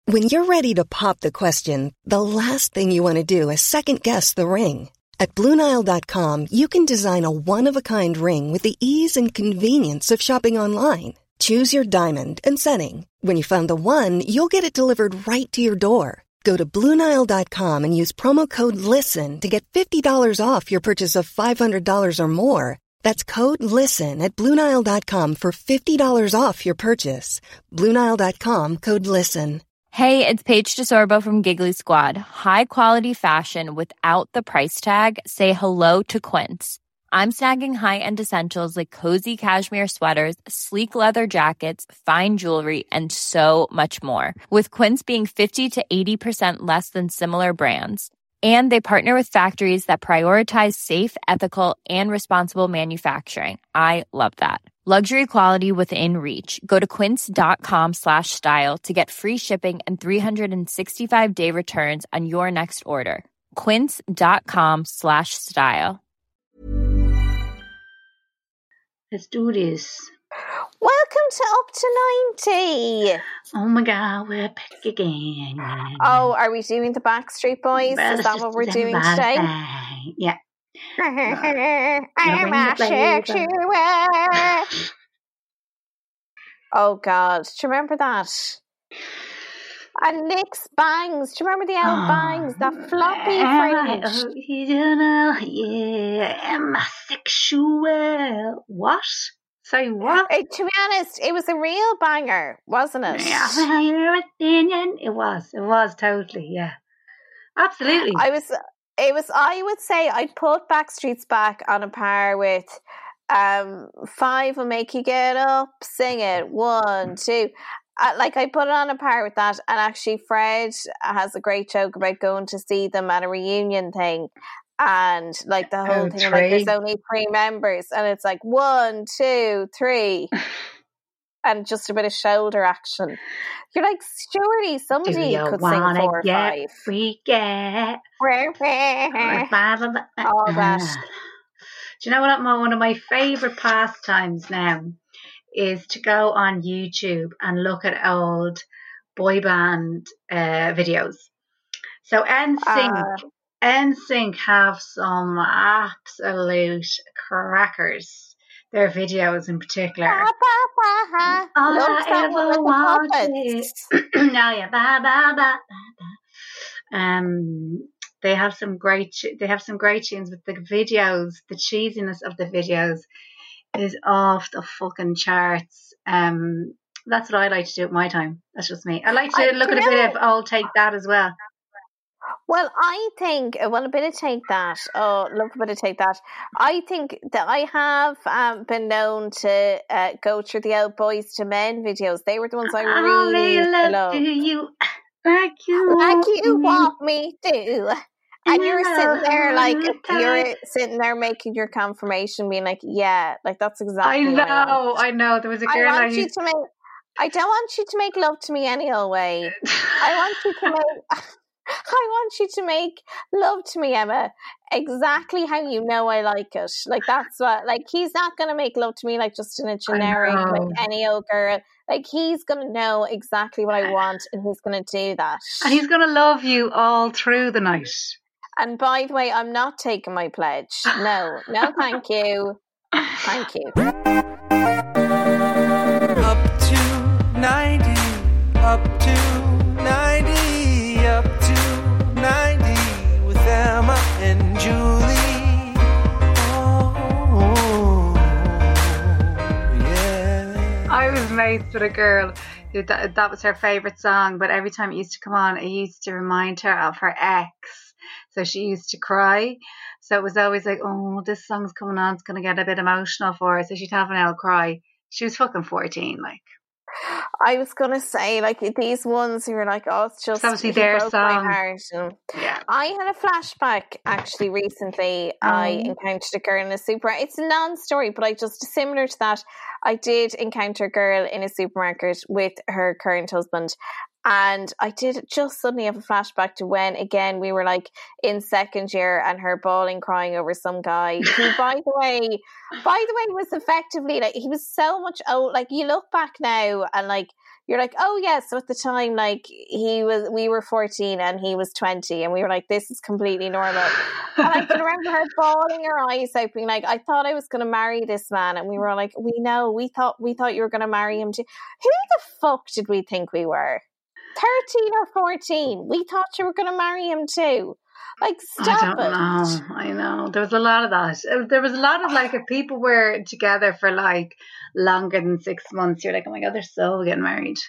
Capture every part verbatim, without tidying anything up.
When you're ready to pop the question, the last thing you want to do is second-guess the ring. At Blue Nile dot com, you can design a one-of-a-kind ring with the ease and convenience of shopping online. Choose your diamond and setting. When you find the one, you'll get it delivered right to your door. Go to Blue Nile dot com and use promo code LISTEN to get fifty dollars off your purchase of five hundred dollars or more. That's code LISTEN at Blue Nile dot com for fifty dollars off your purchase. Blue Nile dot com, code LISTEN. Hey, it's Paige DeSorbo from Giggly Squad. High quality fashion without the price tag. Say hello to Quince. I'm snagging high-end essentials like cozy cashmere sweaters, sleek leather jackets, fine jewelry, and so much more. With Quince being fifty to eighty percent less than similar brands. And they partner with factories that prioritize safe, ethical, and responsible manufacturing. I love that. Luxury quality within reach. Go to quince.com slash style to get free shipping and three sixty-five day returns on your next order. Quince.com slash style. Let's do this. Welcome to Up to ninety. Oh my God, we're back again. Oh, are we doing the Backstreet Boys? Well, Is that what we're doing today? Thing. Yeah. I'm asexual. Oh God, do you remember that? And Nick's Bangs. Do you remember the old Oh, Bangs? That floppy I, fringe. oh, you don't know, yeah, I'm asexual. What? Sorry, what? Uh, to be honest, it was a real banger, wasn't it? Yeah, your opinion. It was. It was totally. Yeah, absolutely. I was. It was. I would say I'd put Backstreet's Back on a par with um, Five Will Make You Get Up, Sing It, One, Two. Uh, like I put it on a par with that, and actually Fred has a great joke about going to see them at a reunion thing. And like the whole Oh, thing, like three. there's only three members, and it's like one, two, three, and just a bit of shoulder action. You're like, surely Do somebody you could sing wanna four or get five. freaky? All All that. Do you know what? My, one of my favourite pastimes now is to go on YouTube and look at old boy band uh, videos. So N Sync. Uh, N Sync have some absolute crackers. Their videos in particular. ba, ba, ba. All Loves I that ever one with the wanted. puppets. Now yeah, ba ba ba ba ba. Um, they have some great. They have some great tunes, but the videos, the cheesiness of the videos, is off the fucking charts. Um, that's what I like to do at my time. That's just me. I like to I- look do at a you bit know- of old Take That as well. Well, I think, well, a bit of Take That. Oh, love a bit of Take That. I think that I have um, been known to uh, go through the old Boys to Men videos. They were the ones I I really used to love love. you like you Like want you me. want me to. And you're sitting there like, you're sitting there making your confirmation, being like, yeah, like that's I exactly what I know, want. I know. There was a I girl I, want you used to make, I don't want you to make love to me any old way. I want you to make, I want you to make love to me, Emma, exactly how you know I like it. Like that's what, like he's not going to make love to me like just in a generic, know. like any old girl. Like he's going to know exactly what I want and he's going to do that. and he's going to love you all through the night. And by the way, I'm not taking my pledge. No, no, thank you. Thank you. Up to ninety, up to ninety, up to ninety with Emma and Julie. Oh, yeah. I was mates with a girl who that, that was her favourite song, but every time it used to come on, it used to remind her of her ex. So she used to cry. So it was always like, oh, this song's coming on, it's going to get a bit emotional for her. So she'd have an old cry. She was fucking fourteen, like. I was gonna say, like these ones who are like, oh, it's just It's obviously he their broke song. my heart. And Yeah. I had a flashback actually recently. I Oh. encountered a girl in a super. It's a non-story, but I just similar to that. I did encounter a girl in a supermarket with her current husband, And I did just suddenly have a flashback to when, again, we were like in second year and her bawling, crying over some guy who, by the way, by the way, was effectively like, he was so much old. Like, you look back now and like, you're like, oh yeah, so at the time, like he was, we were fourteen and he was twenty, and we were like, this is completely normal. And I can remember her bawling her eyes out, being like, I thought I was going to marry this man, and we were like, we know, we thought, we thought you were going to marry him too. Who the fuck did we think we were? thirteen or fourteen? We thought you were going to marry him too. Like, stop I don't it. know. I know. There was a lot of that. There was a lot of like, if people were together for like longer than six months, you're like, oh my God, they're so getting married.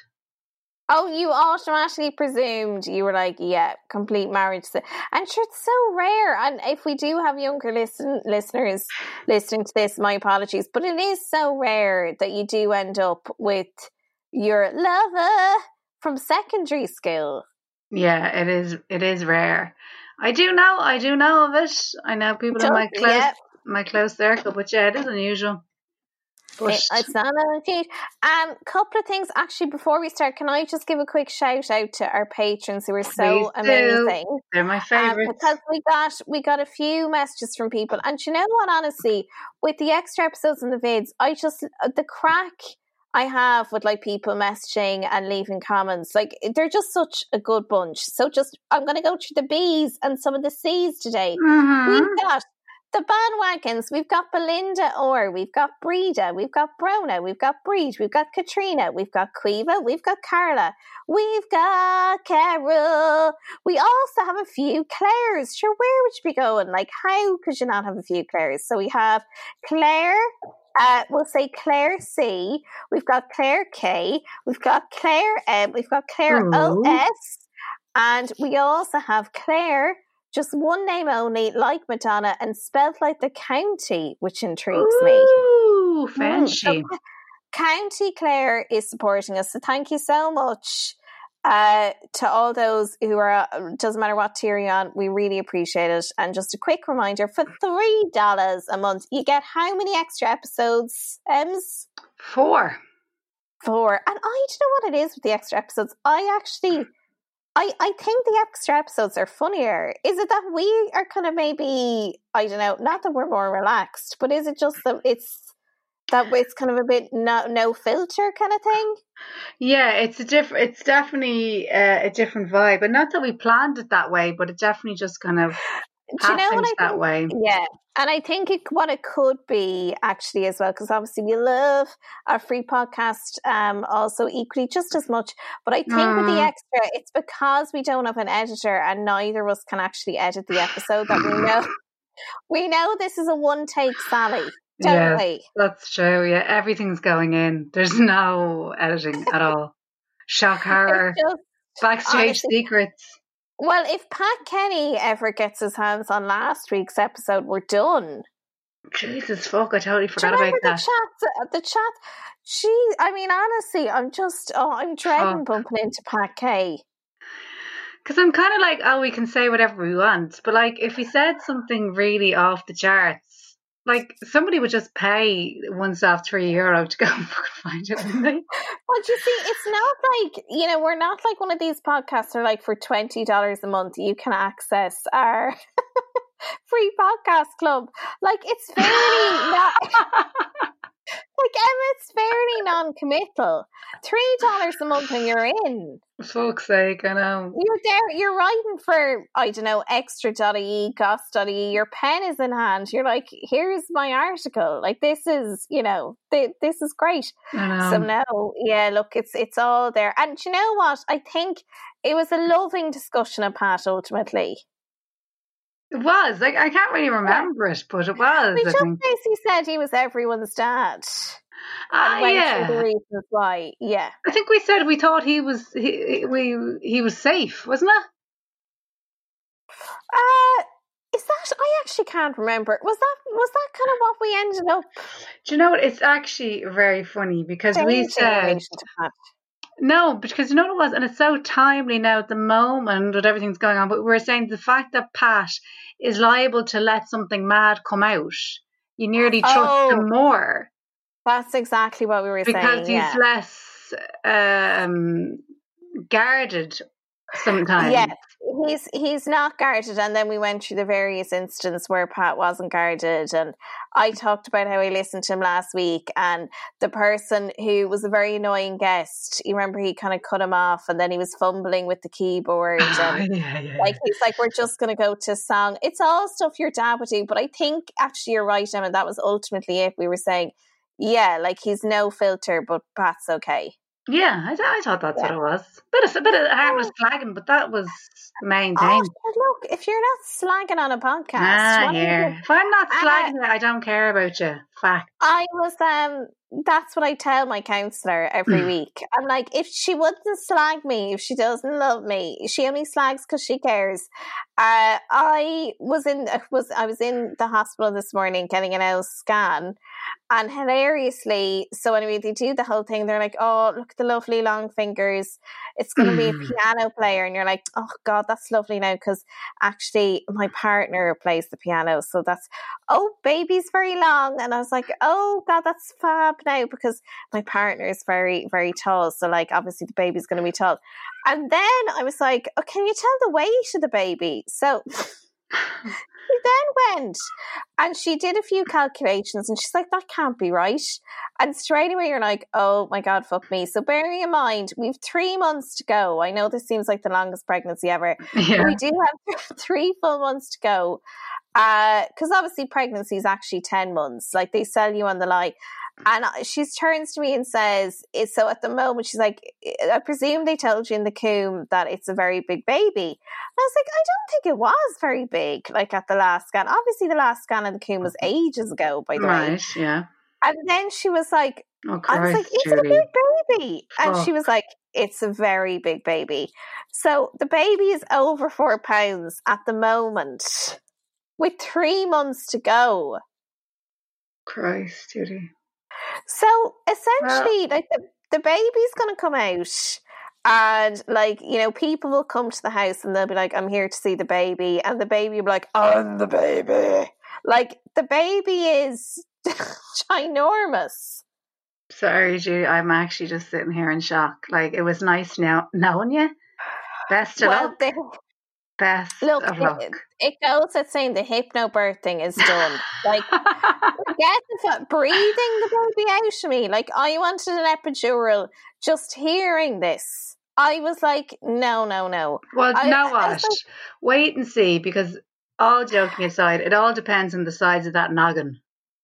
Oh, you automatically presumed, you were like, yeah, complete marriage. And sure, it's so rare. And if we do have younger listen, listeners listening to this, my apologies. But it is so rare that you do end up with your lover from secondary school. Yeah, it is. It is rare. I do know. I do know of it. I know people in my close, yeah. my close circle. But yeah, it is unusual. But It, it's not unusual. Um, couple of things actually before we start. Can I just give a quick shout out to our patrons who are so amazing? They're my favourites. Um, because we got we got a few messages from people, and you know what? Honestly, with the extra episodes and the vids, I just the crack I have with like people messaging and leaving comments, like they're just such a good bunch. So just I'm going to go through the B's and some of the C's today. Mm-hmm. We've got the bandwagons. We've got Belinda Orr. We've got Breda. We've got Brona. We've got Breed. We've got Katrina. We've got Quiva. We've got Carla. We've got Carol. We also have a few Claires. Sure, where would you be going? Like, how could you not have a few Claires? So we have Claire. Uh, we'll say Claire C. We've got Claire K. We've got Claire M. We've got Claire Ooh. O S. And we also have Claire, just one name only, like Madonna, and spelled like the county, which intrigues Ooh, me. Ooh, Mm, fancy. so County Clare is supporting us. So thank you so much uh, to all those who are, uh, doesn't matter what tier you're on, we really appreciate it. And just a quick reminder, for three dollars a month, you get how many extra episodes, Ems? Four. Four. And I don't know what it is with the extra episodes. I actually... I, I think the extra episodes are funnier. Is it that we are kind of maybe, I don't know, not that we're more relaxed, but is it just that it's that it's kind of a bit no, no filter kind of thing? Yeah, it's a different. It's definitely uh, a different vibe, and not that we planned it that way, but it definitely just kind of Do you know what I that think? way. Yeah, and I think it, what it could be actually as well, because obviously we love our free podcast um, also equally just as much. But I think mm. with the extra, it's because we don't have an editor and neither of us can actually edit the episode that we know. We know this is a one take Sally, don't yes, we? That's true. Yeah, everything's going in. There's no editing at all. Shock horror. Just, backstage honestly, secrets. Well, if Pat Kenny ever gets his hands on last week's episode, we're done. Jesus fuck, I totally forgot Do you about the that. Chat, the chat, she, I mean, honestly, I'm just, oh, I'm dreading fuck. bumping into Pat K. Because I'm kind of like, oh, we can say whatever we want. But like, if we said something really off the charts, like somebody would just pay oneself three euro to go and find it, wouldn't they? Well, you see, it's not like, you know, we're not like one of these podcasts are like for twenty dollars a month you can access our free podcast club. Like, it's fairly not... Like, Emma, it's fairly non-committal. Three dollars a month and you're in. For fuck's sake, I know. You're there, you're writing for, I don't know, extra dot I E, goss dot I E, your pen is in hand. You're like, here's my article. Like, this is, you know, th- this is great. I know. So no, yeah, look, it's it's all there. And do you know what? I think it was a loving discussion of Pat, ultimately. It was. Like, I can't really remember yeah. it, but it was. We just basically said he was everyone's dad. Ah, and went yeah. through the reasons why. Yeah. I think we said we thought he was he we he was safe, wasn't it? Uh, is that? I actually can't remember. Was that was that kind of what we ended up? Do you know what? It's actually very funny because we said. No, because you know what it was, and it's so timely now at the moment with everything's going on, but we were saying the fact that Pat is liable to let something mad come out, you nearly trust oh, him more. That's exactly what we were because saying. Because he's yeah. less, um, guarded sometimes. Yeah, he's he's not guarded, and then we went through the various instances where Pat wasn't guarded, and I talked about how I listened to him last week, and the person who was a very annoying guest, you remember he kind of cut him off, and then he was fumbling with the keyboard, and yeah, yeah, like yeah. he's like, we're just going to go to a song. It's all stuff your dad would do, but I think actually you're right, Emma, that was ultimately it. We were saying, yeah, like he's no filter, but Pat's okay. Yeah, I, I thought that's Yeah. what it was. Bit of, a bit of harmless flagging, but that was the main Oh, thing. look, if you're not slagging on a podcast, Ah, what are you here. doing? If I'm not Uh, slagging it, I don't care about you. Fact. I was um that's what I tell my counsellor every week. I'm like, if she wouldn't slag me, if she doesn't love me, she only slags because she cares. Uh, I was in was I was in the hospital this morning getting an L scan, and hilariously, so anyway, they do the whole thing. They're like, "Oh, look at the lovely long fingers. It's going to be a piano player," and you're like, "Oh God, that's lovely now," because actually my partner plays the piano, so that's oh, baby's very long, and I was like, "Oh God, that's fab now," because my partner is very, very tall, so like obviously the baby's going to be tall. And then I was like, "Oh, can you tell the weight of the baby?" So we then went and she did a few calculations, and she's like, "That can't be right." And straight away you're like, "Oh my God, fuck me." So bearing in mind, we've three months to go. I know this seems like the longest pregnancy ever. Yeah. We do have three full months to go. Because uh, obviously pregnancy is actually ten months. Like they sell you on the lie. And she turns to me and says, it's, so at the moment, she's like, "I presume they told you in the comb that it's a very big baby." And I was like, I don't think it was very big, like at the last scan. Obviously the last scan in the comb was ages ago, by the way. Right, yeah. And then she was like, Oh, I was like, Christ, "Is it a Judy. big baby?" And she Fuck. was like, "It's a very big baby." So the baby is over four pounds at the moment, with three months to go. Christ, Judy. So essentially, like the, the baby's going to come out, and like, you know, people will come to the house and they'll be like, "I'm here to see the baby," and the baby will be like, "I'm the baby." Like the baby is ginormous. Sorry, Judy. I'm actually just sitting here in shock. Like, it was nice now knowing you. Best of Well, luck. they, Best look, of luck. it, it goes without saying the hypnobirth thing is done. Like, get the f- breathing the baby out of me. Like, I wanted an epidural. Just hearing this, I was like, no, no, no. Well, I, you know I what? was like, Wait and see, because all joking aside, it all depends on the size of that noggin.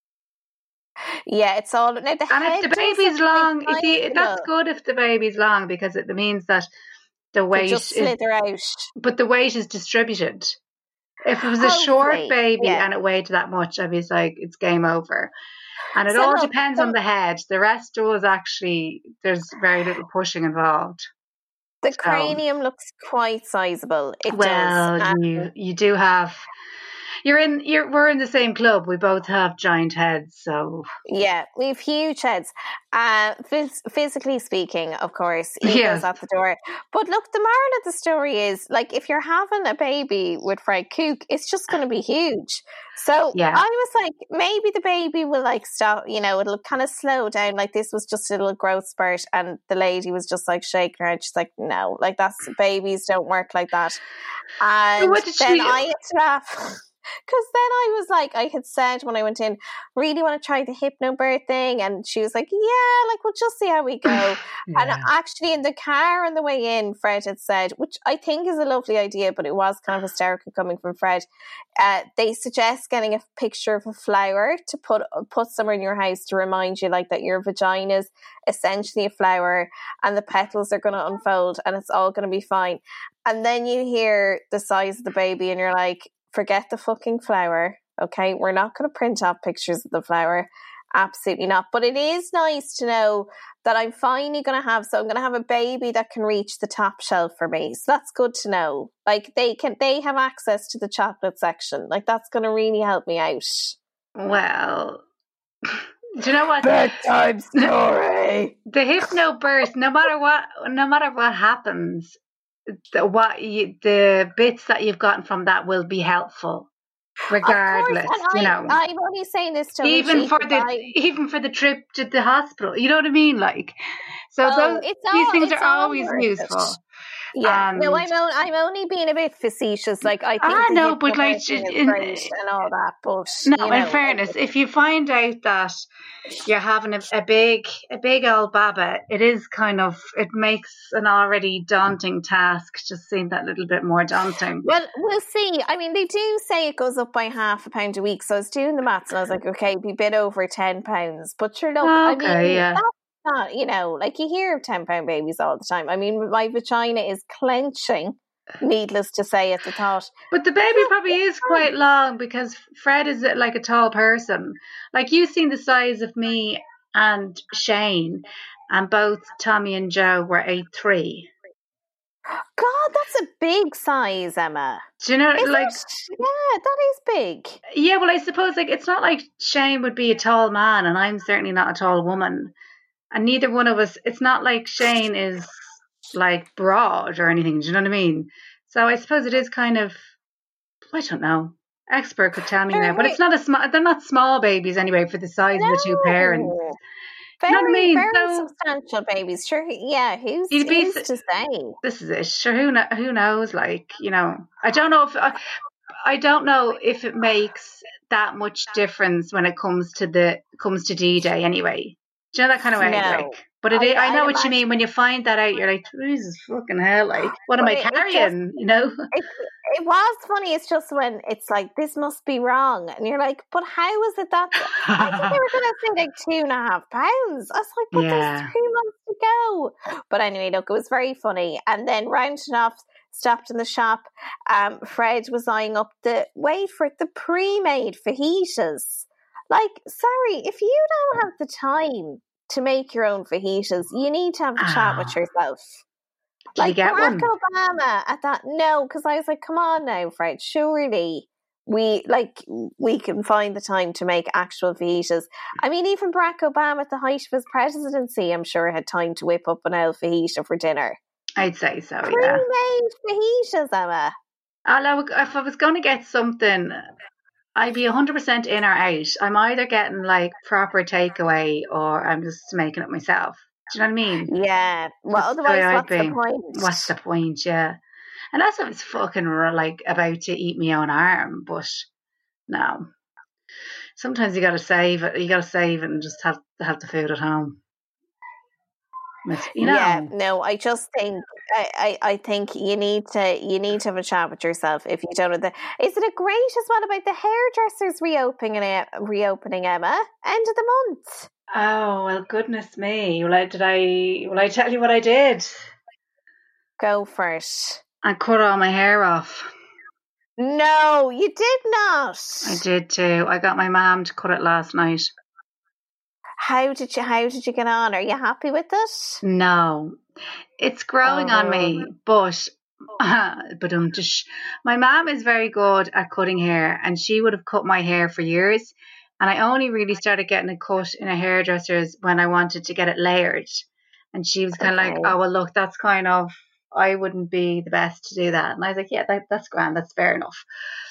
yeah, it's all now the And head if the baby's is long, if the, tiny, that's good if the baby's long, because it means that the they weight just is, slither out. but the weight is distributed. If it was a short Hopefully, baby yeah. and it weighed that much, I'd be like, it's game over. And it So all look, depends the- on the head. The rest was actually, there's very little pushing involved. The So, cranium looks quite sizable. It well, does. Um, you you do have, you're in, you're we're in the same club. We both have giant heads, so Yeah, we have huge heads. Uh, phys- physically speaking, of course, ego's Yes. at the door. But look, the moral of the story is, like, if you're having a baby with Fred Cook, it's just going to be huge. So Yeah. I was like, maybe the baby will like stop, you know, it'll kind of slow down. Like this was just a little growth spurt, and the lady was just like shaking her head. She's like, no, like that's babies don't work like that. And what did then she- I had to laugh. Because then I was like, I had said when I went in, really want to try the hypnobirth thing. And she was like, yeah, like, we'll just see how we go. Yeah. And actually in the car on the way in, Fred had said, which I think is a lovely idea, but it was kind of hysterical coming from Fred. Uh, they suggest getting a picture of a flower to put put somewhere in your house to remind you like that your vagina is essentially a flower and the petals are going to unfold and it's all going to be fine. And then you hear the size of the baby and you're like, forget the fucking flower, okay? We're not going to print off pictures of the flower. Absolutely not. But it is nice to know that I'm finally going to have, so I'm going to have a baby that can reach the top shelf for me. So that's good to know. Like they can, they have access to the chocolate section. Like that's going to really help me out. Well, do you know what? Bedtime story. The hypnobirth, no matter what, no matter what happens, the, what you, the bits that you've gotten from that will be helpful, regardless. Of course, and you I, know, I'm only saying this to even for the I, even for the trip to the hospital. You know what I mean? Like, so oh, those it's these all, things it's are all always worth useful. it. Yeah, And no, I'm on, I'm only being a bit facetious. Like I think I the know, but like hypnobirthing is in, great and all that, but no, you in know, fairness, if you find out that you're having a, a big a big old baba, it is kind of it makes an already daunting task just seem that little bit more daunting. well, we'll see. I mean, they do say it goes up by half a pound a week. So I was doing the maths and I was like, okay, it'd be a bit over ten pounds. But sure, look, I Okay, mean, yeah. that's not, you know, like you hear of ten pound babies all the time. I mean, my vagina is clenching, needless to say, at the thought. But the baby probably is quite long because Fred is like a tall person. Like you've seen the size of me and Shane, and both Tommy and Joe were eight three. God, that's a big size, Emma. Do you know, Is like, it? Yeah, that is big. yeah, well, I suppose, like, it's not like Shane would be a tall man, and I'm certainly not a tall woman. And neither one of us, it's not like Shane is, like, broad or anything. Do you know what I mean? So I suppose it is kind of, I don't know. Expert could tell me Sure, now, but it's not a small, they're not small babies anyway for the size of the two parents. No. Do you know what I Very, mean? very So substantial babies. Sure, yeah. Who's you'd be, who's to say? this is it. Sure, who, kno- who knows? Like, you know, I don't know if, I, I don't know if it makes that much difference when it comes to the, comes to D-Day anyway. Do you know that kind of way? No. Like, but it, I- I, know I'd what imagine- you mean. When you find that out, you're like, Jesus fucking hell, like, what am But I it- it carrying? just- you know? It, it was funny. It's just when it's like, this must be wrong. And you're like, but how is it that? I thought they were going to say like two and a half pounds. I was like, but Yeah. there's three months to go. But anyway, look, it was very funny. And then rounding off, stopped in the shop. Um, Fred was eyeing up the, wait for it, the pre-made fajitas. Like, sorry, if you don't have the time to make your own fajitas, you need to have a chat with Ah. yourself. Did Like you get Barack one? Obama at that, no, because I was like, come on now, Fred, surely we like we can find the time to make actual fajitas. I mean, even Barack Obama at the height of his presidency, I'm sure had time to whip up an old fajita for dinner. I'd say so, yeah. Pre-made fajitas, Emma. Although if I was going to get something, I'd be one hundred percent in or out. I'm either getting like proper takeaway or I'm just making it myself. Do you know what I mean? Yeah. Well, That's the way otherwise, I'd what's the be. point? What's the point? Yeah. Unless I was fucking like about to eat my own arm, but no. Sometimes you got to save it. You got to save it and just have have the food at home. It's, you know. Yeah, no, I just think I, I, I think you need to you need to have a chat with yourself if you don't know the. Is it a great as well about the hairdressers reopening uh, reopening Emma end of the month? Oh well, goodness me! Well, I, did I? Will I tell you what I did? Go for it. I cut all my hair off. No, you did not. I did too. I got my mum to cut it last night. How did you How did you get on? Are you happy with it? No, it's growing Oh. on me, but but um, just my mum is very good at cutting hair, and she would have cut my hair for years. And I only really started getting it cut in a hairdresser's when I wanted to get it layered. And she was kind of Okay. like, "Oh well, look, that's kind of I wouldn't be the best to do that." And I was like, "Yeah, that, that's grand. That's fair enough."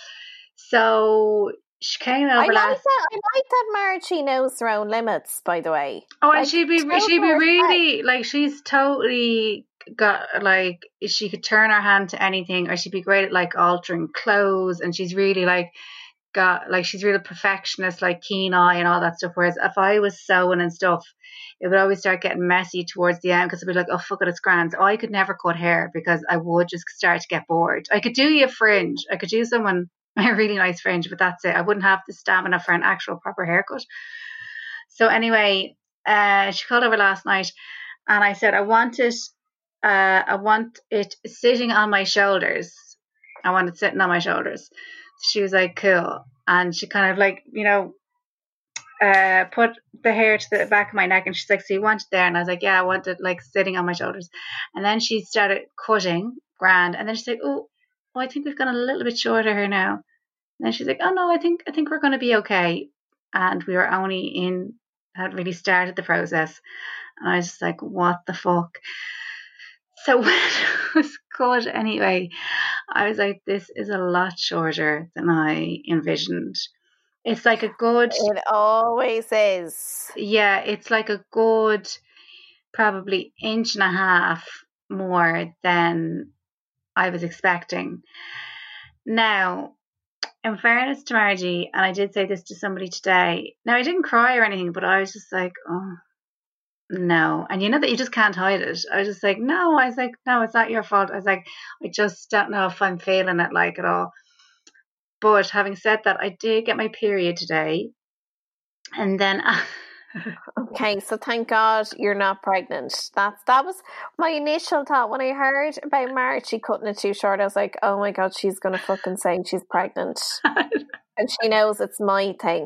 So she came I over like last. that. I like that Margie knows her own limits. By the way. Oh, and Like, she'd be total she'd be respect. really like she's totally got like she could turn her hand to anything, or she'd be great at like altering clothes, and she's really like got like she's really perfectionist, like keen eye and all that stuff. Whereas if I was sewing and stuff, it would always start getting messy towards the end because I'd be like, oh fuck it, it's grand. So I could never cut hair because I would just start to get bored. I could do you a fringe, I could do someone a really nice fringe, but that's it. I wouldn't have the stamina for an actual proper haircut. So anyway, uh, she called over last night, and I said I want it, uh, I want it sitting on my shoulders. I want it sitting on my shoulders. She was like, cool, and she kind of like, you know, uh, put the hair to the back of my neck, and she's like, so you want it there? And I was like, yeah, I want it like sitting on my shoulders. And then she started cutting, grand, and then she's like, oh, oh I think we've gone a little bit shorter here now. And then she's like, oh no, I think I think we're going to be okay. And we were only in, had really started the process. And I was just like, what the fuck? So when it was cut anyway, I was like, this is a lot shorter than I envisioned. It's like a good, It always is. yeah, it's like a good, probably inch and a half more than I was expecting. Now, in fairness to Margie, and I did say this to somebody today, now I didn't cry or anything, but I was just like, oh, no. And you know that you just can't hide it. I was just like, no. I was like, no, it's not your fault. I was like, I just don't know if I'm feeling it like at all. But having said that, I did get my period today. And then... Okay, so thank God you're not pregnant. That's that was my initial thought when I heard about Margie cutting it too short. I was like, oh my God, she's gonna fucking say she's pregnant, and she knows it's my thing.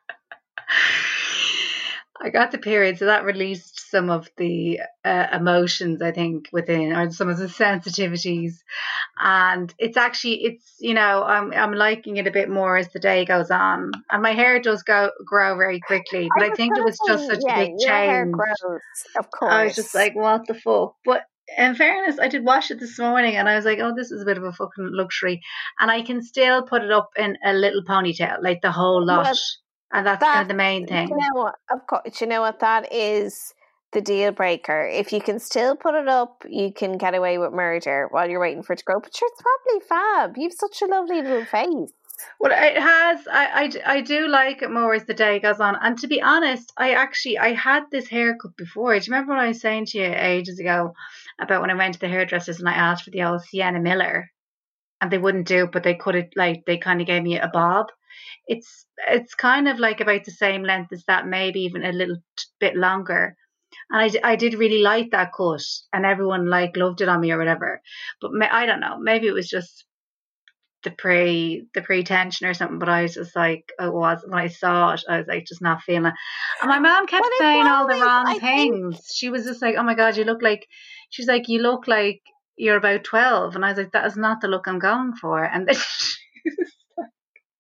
I got the period, so that released some of the uh, emotions, I think, within, or some of the sensitivities. And it's actually, it's, you know, I'm I'm liking it a bit more as the day goes on. And my hair does go grow very quickly, but I, I think it was just such yeah, a big your change. Hair grows, of course. I was just like, what the fuck? But in fairness, I did wash it this morning, and I was like, oh, this is a bit of a fucking luxury. And I can still put it up in a little ponytail, like the whole lot. Well, and that's that, kind of the main thing. You know what? Of course, you know what? That is the deal breaker. If you can still put it up, you can get away with murder while you're waiting for it to grow. But sure, it's probably fab. You've such a lovely little face. Well, it has. I, I, I do like it more as the day goes on. And to be honest, I actually, I had this haircut before. Do you remember what I was saying to you ages ago about when I went to the hairdressers and I asked for the old Sienna Miller? And they wouldn't do it, but they could have, like, they kind of gave me a bob. It's it's kind of like about the same length as that, maybe even a little t- bit longer. And I, I did really like that cut, and everyone like loved it on me or whatever. But may, I don't know, maybe it was just the pre the pre-tension or something. But I was just like, I was when I saw it, I was like just not feeling it. And my mom kept well, saying all the wrong I things. Think... She was just like, oh my God, you look like. She's like, you look like you're about twelve, and I was like, that is not the look I'm going for. And then she was like,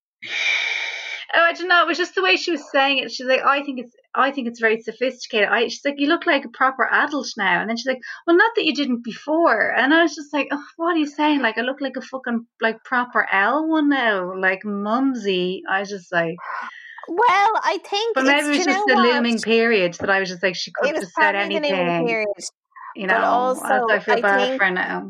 oh, I don't know. It was just the way she was saying it. She's like, I think it's, I think it's very sophisticated. I, she's like, you look like a proper adult now. And then she's like, well, not that you didn't before. And I was just like, oh, what are you saying? Like, I look like a fucking like proper L one now, like mumsy. I was just like, well, I think, but maybe it was just the what? looming period that I was just like, she could have said anything. You know, also, I feel I bad think, for her now.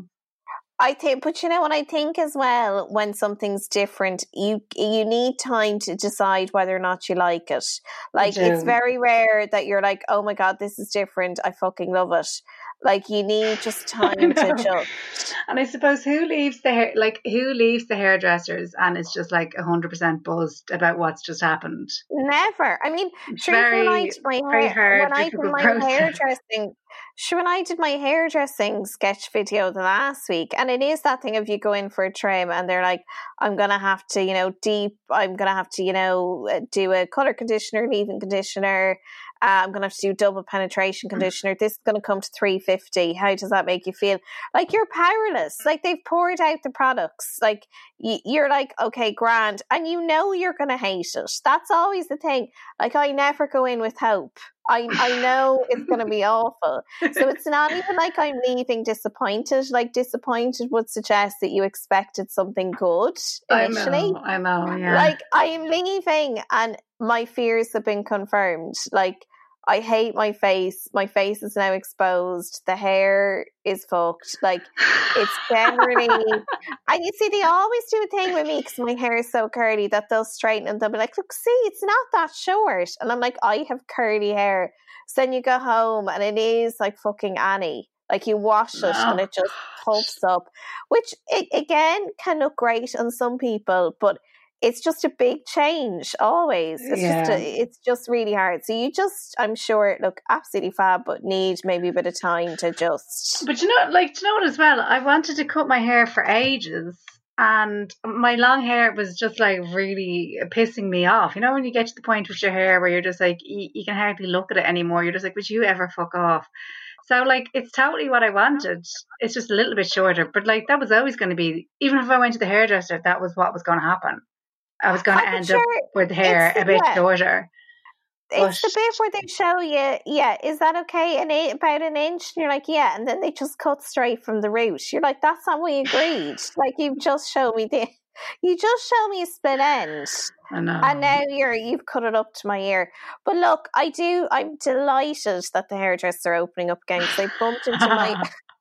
I think, but you know what I think as well, when something's different, you you need time to decide whether or not you like it. Like, it's very rare that you're like, oh my God, this is different. I fucking love it. Like, you need just time to judge. And I suppose who leaves the hair, like who leaves the hairdressers and is just like a hundred percent buzzed about what's just happened? Never. I mean, it's sure, very, when I did my very hair, hard, when I did my process. hairdressing, sure, when I did my hairdressing sketch video the last week, and it is that thing of you go in for a trim and they're like, I'm gonna have to, you know, deep, I'm gonna have to, you know, do a color conditioner, leave-in conditioner. Uh, I'm going to have to do double penetration conditioner. This is going to come to three fifty. How does that make you feel? Like, you're powerless. Like, they've poured out the products. Like, y- you're like, okay, grand. And you know you're going to hate it. That's always the thing. Like, I never go in with hope. I I know it's going to be awful. So it's not even like I'm leaving disappointed. Like, disappointed would suggest that you expected something good initially. I know, I know, yeah. Like, I am leaving and my fears have been confirmed. Like, I hate my face. My face is now exposed. The hair is fucked. Like, it's generally... and you see, they always do a thing with me because my hair is so curly that they'll straighten and they'll be like, look, see, it's not that short. And I'm like, I have curly hair. So then you go home and it is like fucking Annie. Like, you wash it oh. and it just puffs up. Which, it, again, can look great on some people, but... it's just a big change always. It's yeah. just a, it's just really hard. So you just, I'm sure, look absolutely fab, but need maybe a bit of time to just. But you know, like, do you know what as well? I wanted to cut my hair for ages, and my long hair was just like really pissing me off. You know, when you get to the point with your hair where you're just like, you, you can hardly look at it anymore. You're just like, would you ever fuck off? So, like, it's totally what I wanted. It's just a little bit shorter, but like that was always going to be. Even if I went to the hairdresser, that was what was going to happen. I was going to end sure up with hair a bit shorter. It's but, the bit where they show you, yeah, is that okay? An eight, about an inch? And you're like, yeah. And then they just cut straight from the root. You're like, that's not what we agreed. Like, you've just shown me the, you just show me a split end. I know. And now you're, you've cut it up to my ear. But look, I do, I'm delighted that the hairdressers are opening up again because I bumped into my...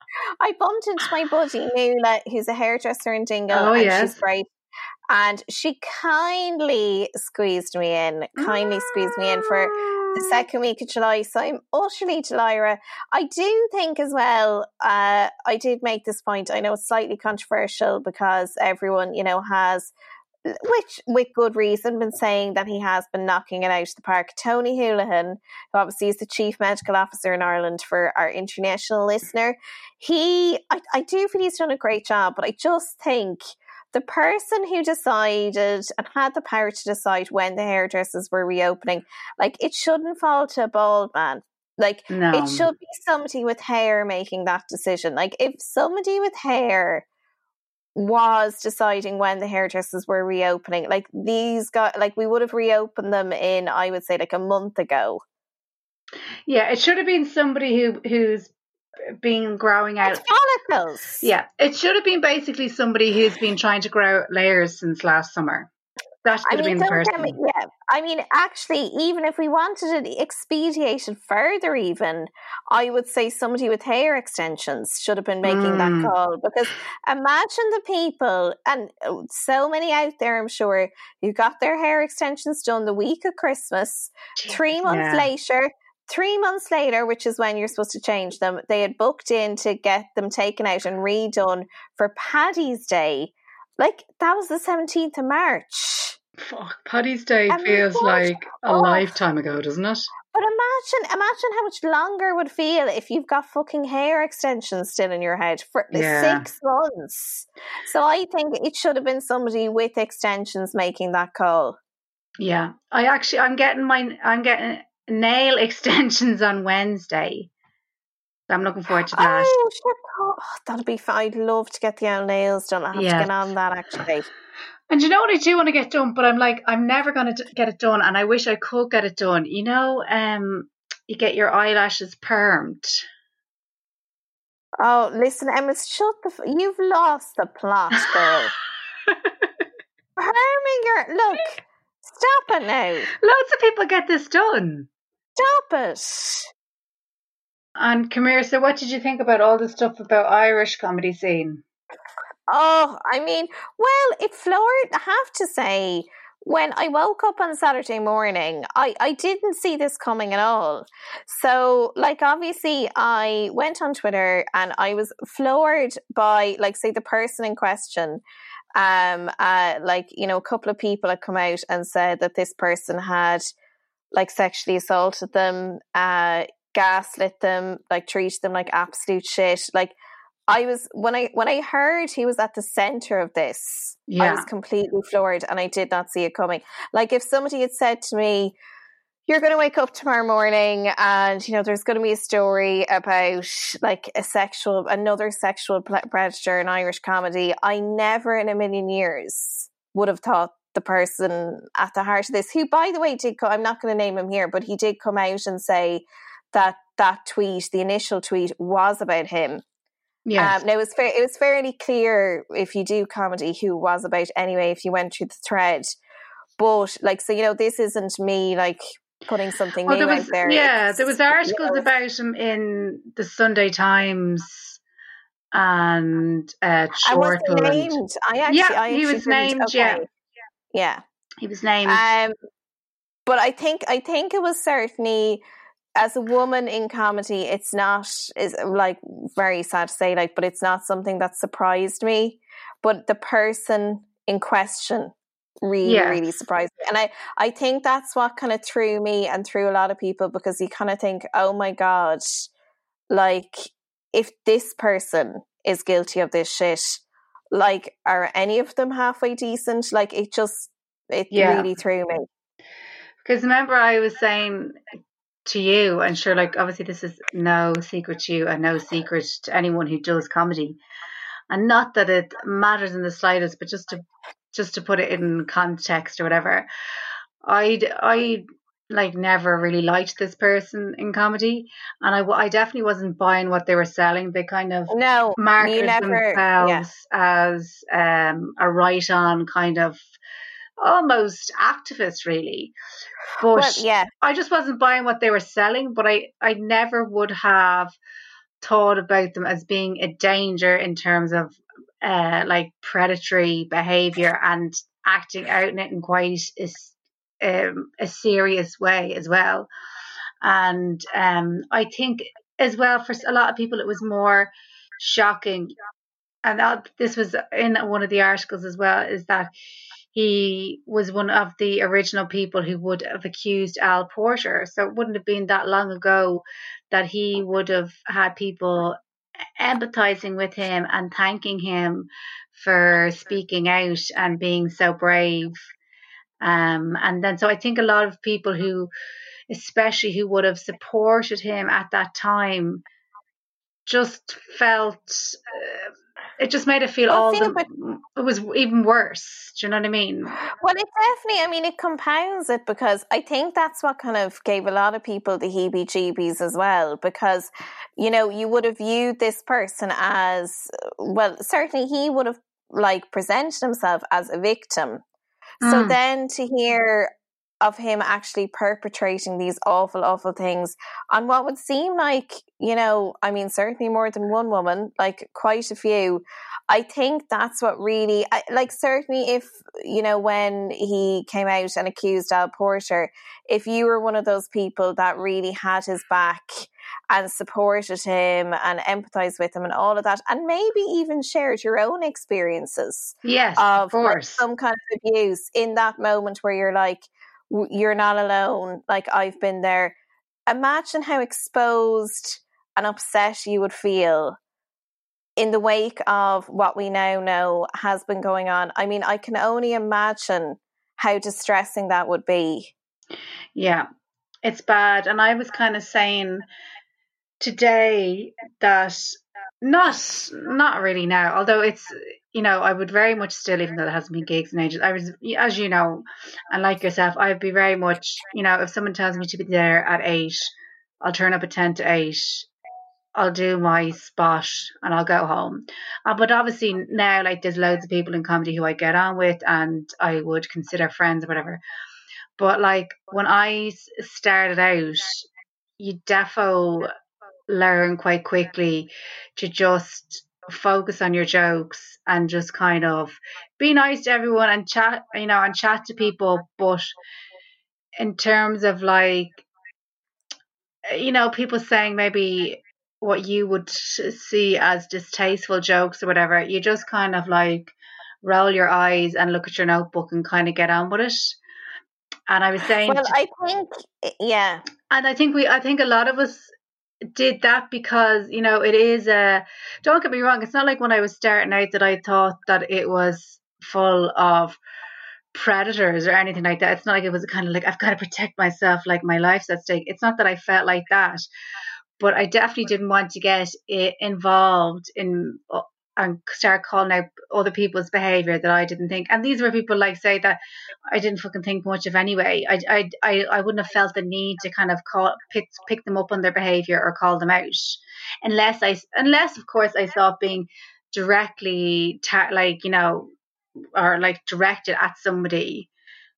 I bumped into my buddy Nuala, who's a hairdresser in Dingle, Oh, and yes. she's great. And she kindly squeezed me in, kindly squeezed me in for the second week of July. So I'm utterly delighted. I do think as well, uh, I did make this point. I know it's slightly controversial because everyone, you know, has, which with good reason, been saying that he has been knocking it out of the park. Tony Holohan, who obviously is the Chief Medical Officer in Ireland for our international listener, he, I, I do feel he's done a great job, but I just think the person who decided and had the power to decide when the hairdressers were reopening, like, it shouldn't fall to a bald man. Like, No. it should be somebody with hair making that decision. Like, if somebody with hair was deciding when the hairdressers were reopening, like, these guys, like, we would have reopened them in, I would say, like a month ago. Yeah, it should have been somebody who who's been growing out. It's follicles. Yeah, it should have been basically somebody who's been trying to grow out layers since last summer. That should I have mean, been the don't person. get me, yeah. I mean, actually, even if we wanted it expedited further, even, I would say somebody with hair extensions should have been making Mm. that call. Because imagine the people, and so many out there, I'm sure, who got their hair extensions done the week of Christmas, three months Yeah. later. Three months later, which is when you're supposed to change them, they had booked in to get them taken out and redone for Paddy's Day. Like, that was the seventeenth of March. Fuck, Paddy's Day And feels what? like a Oh. lifetime ago, doesn't it? But imagine, imagine how much longer it would feel if you've got fucking hair extensions still in your head for Yeah. six months. So I think it should have been somebody with extensions making that call. Yeah, I actually, I'm getting my, I'm getting nail extensions on Wednesday. So I'm looking forward to that. Oh, shit. Oh, that'd be fun. I'd love to get the old nails done. I'll have Yes. to get on that, actually. And you know what I do want to get done, but I'm like, I'm never going to get it done, and I wish I could get it done. You know, um, you get your eyelashes permed. Oh, listen, Emma, shut the... F- You've lost the plot, girl. Perming your... Look, stop it now. Loads of people get this done. Stop it. And come here, so what did you think about all the stuff about Irish comedy scene? Oh, I mean, well, it floored, I have to say, when I woke up on Saturday morning, I, I didn't see this coming at all. So, like, obviously, I went on Twitter and I was floored by, like, say, the person in question. Um, uh, like, you know, a couple of people had come out and said that this person had, like, sexually assaulted them, uh, gaslit them, like, treated them like absolute shit. Like, I was, when I when I heard he was at the center of this, I Yeah. was completely floored and I did not see it coming. Like, if somebody had said to me, you're going to wake up tomorrow morning and, you know, there's going to be a story about, like, a sexual, another sexual predator in Irish comedy, I never in a million years would have thought the person at the heart of this, who, by the way, did co- I'm not going to name him here, but he did come out and say that that tweet, the initial tweet, was about him. Yes. Um, now, it was, fa- it was fairly clear, if you do comedy, who it was about anyway, if you went through the thread. But, like, so, you know, this isn't me, like, putting something Well, new there was, out there. yeah, It's, there was articles you know, about him in the Sunday Times and uh, I wasn't Chortle. and- named. I actually, Yeah, I he actually was didn't- named, okay. yeah. Yeah. He was named. Um, but I think I think it was certainly, as a woman in comedy, it's not, is like, very sad to say, like, but it's not something that surprised me. But the person in question really, Yes. really surprised me. And I, I think that's what kind of threw me and threw a lot of people, because you kind of think, oh my God, like, if this person is guilty of this shit, like, are any of them halfway decent? Like, it just, it Yeah. really threw me. Because remember I was saying to you, and sure, like, obviously this is no secret to you and no secret to anyone who does comedy, and not that it matters in the slightest, but just to just to put it in context or whatever, I I like never really liked this person in comedy, and I, I definitely wasn't buying what they were selling. They kind of No, you marketed never, yeah. themselves as um, a right-on kind of almost activist, really. But Well, yeah. I just wasn't buying what they were selling. But I, I never would have thought about them as being a danger in terms of uh, like predatory behavior and acting out in it in quite a, um, a serious way as well. And um, I think as well for a lot of people it was more shocking, and that, this was in one of the articles as well, is that he was one of the original people who would have accused Al Porter. So it wouldn't have been that long ago that he would have had people empathizing with him and thanking him for speaking out and being so brave. Um, and then, so I think a lot of people who, especially who would have supported him at that time, just felt uh, it just made it feel Well, all think the about- it was even worse. Do you know what I mean? Well, it definitely, I mean, it compounds it, because I think that's what kind of gave a lot of people the heebie-jeebies as well, because, you know, you would have viewed this person as, well, certainly he would have, like, presented himself as a victim. So Mm. then to hear of him actually perpetrating these awful, awful things on what would seem like, you know, I mean, certainly more than one woman, like quite a few. I think that's what really, I, like, certainly if, you know, when he came out and accused Al Porter, if you were one of those people that really had his back and supported him and empathized with him and all of that, and maybe even shared your own experiences Yes, of of like, course. some kind of abuse in that moment where you're like, w- you're not alone, like I've been there. Imagine how exposed and upset you would feel in the wake of what we now know has been going on. I mean, I can only imagine how distressing that would be. Yeah, it's bad. And I was kind of saying today that not not really now, although it's, you know, I would very much still, even though there hasn't been gigs in ages, I was, as you know, and like yourself, I'd be very much, you know, if someone tells me to be there at eight, I'll turn up at ten to eight. I'll do my spot and I'll go home. Uh, but obviously now, like, there's loads of people in comedy who I get on with and I would consider friends or whatever. But like when I s- started out, you defo learn quite quickly to just focus on your jokes and just kind of be nice to everyone and chat, you know, and chat to people. But in terms of like, you know, people saying maybe what you would see as distasteful jokes or whatever, you just kind of like roll your eyes and look at your notebook and kind of get on with it. And I was saying, Well, to, I think, yeah. and I think we, I think a lot of us did that because, you know, it is a, don't get me wrong, it's not like when I was starting out that I thought that it was full of predators or anything like that. It's not like it was kind of like, I've got to protect myself, like my life's at stake. It's not that I felt like that, but I definitely didn't want to get it involved in uh, and start calling out other people's behavior that I didn't think. And these were people, like, say, that I didn't fucking think much of anyway. I, I, I, I wouldn't have felt the need to kind of call pick pick them up on their behavior or call them out, unless I unless of course I saw it being directly tar- like, you know, or like directed at somebody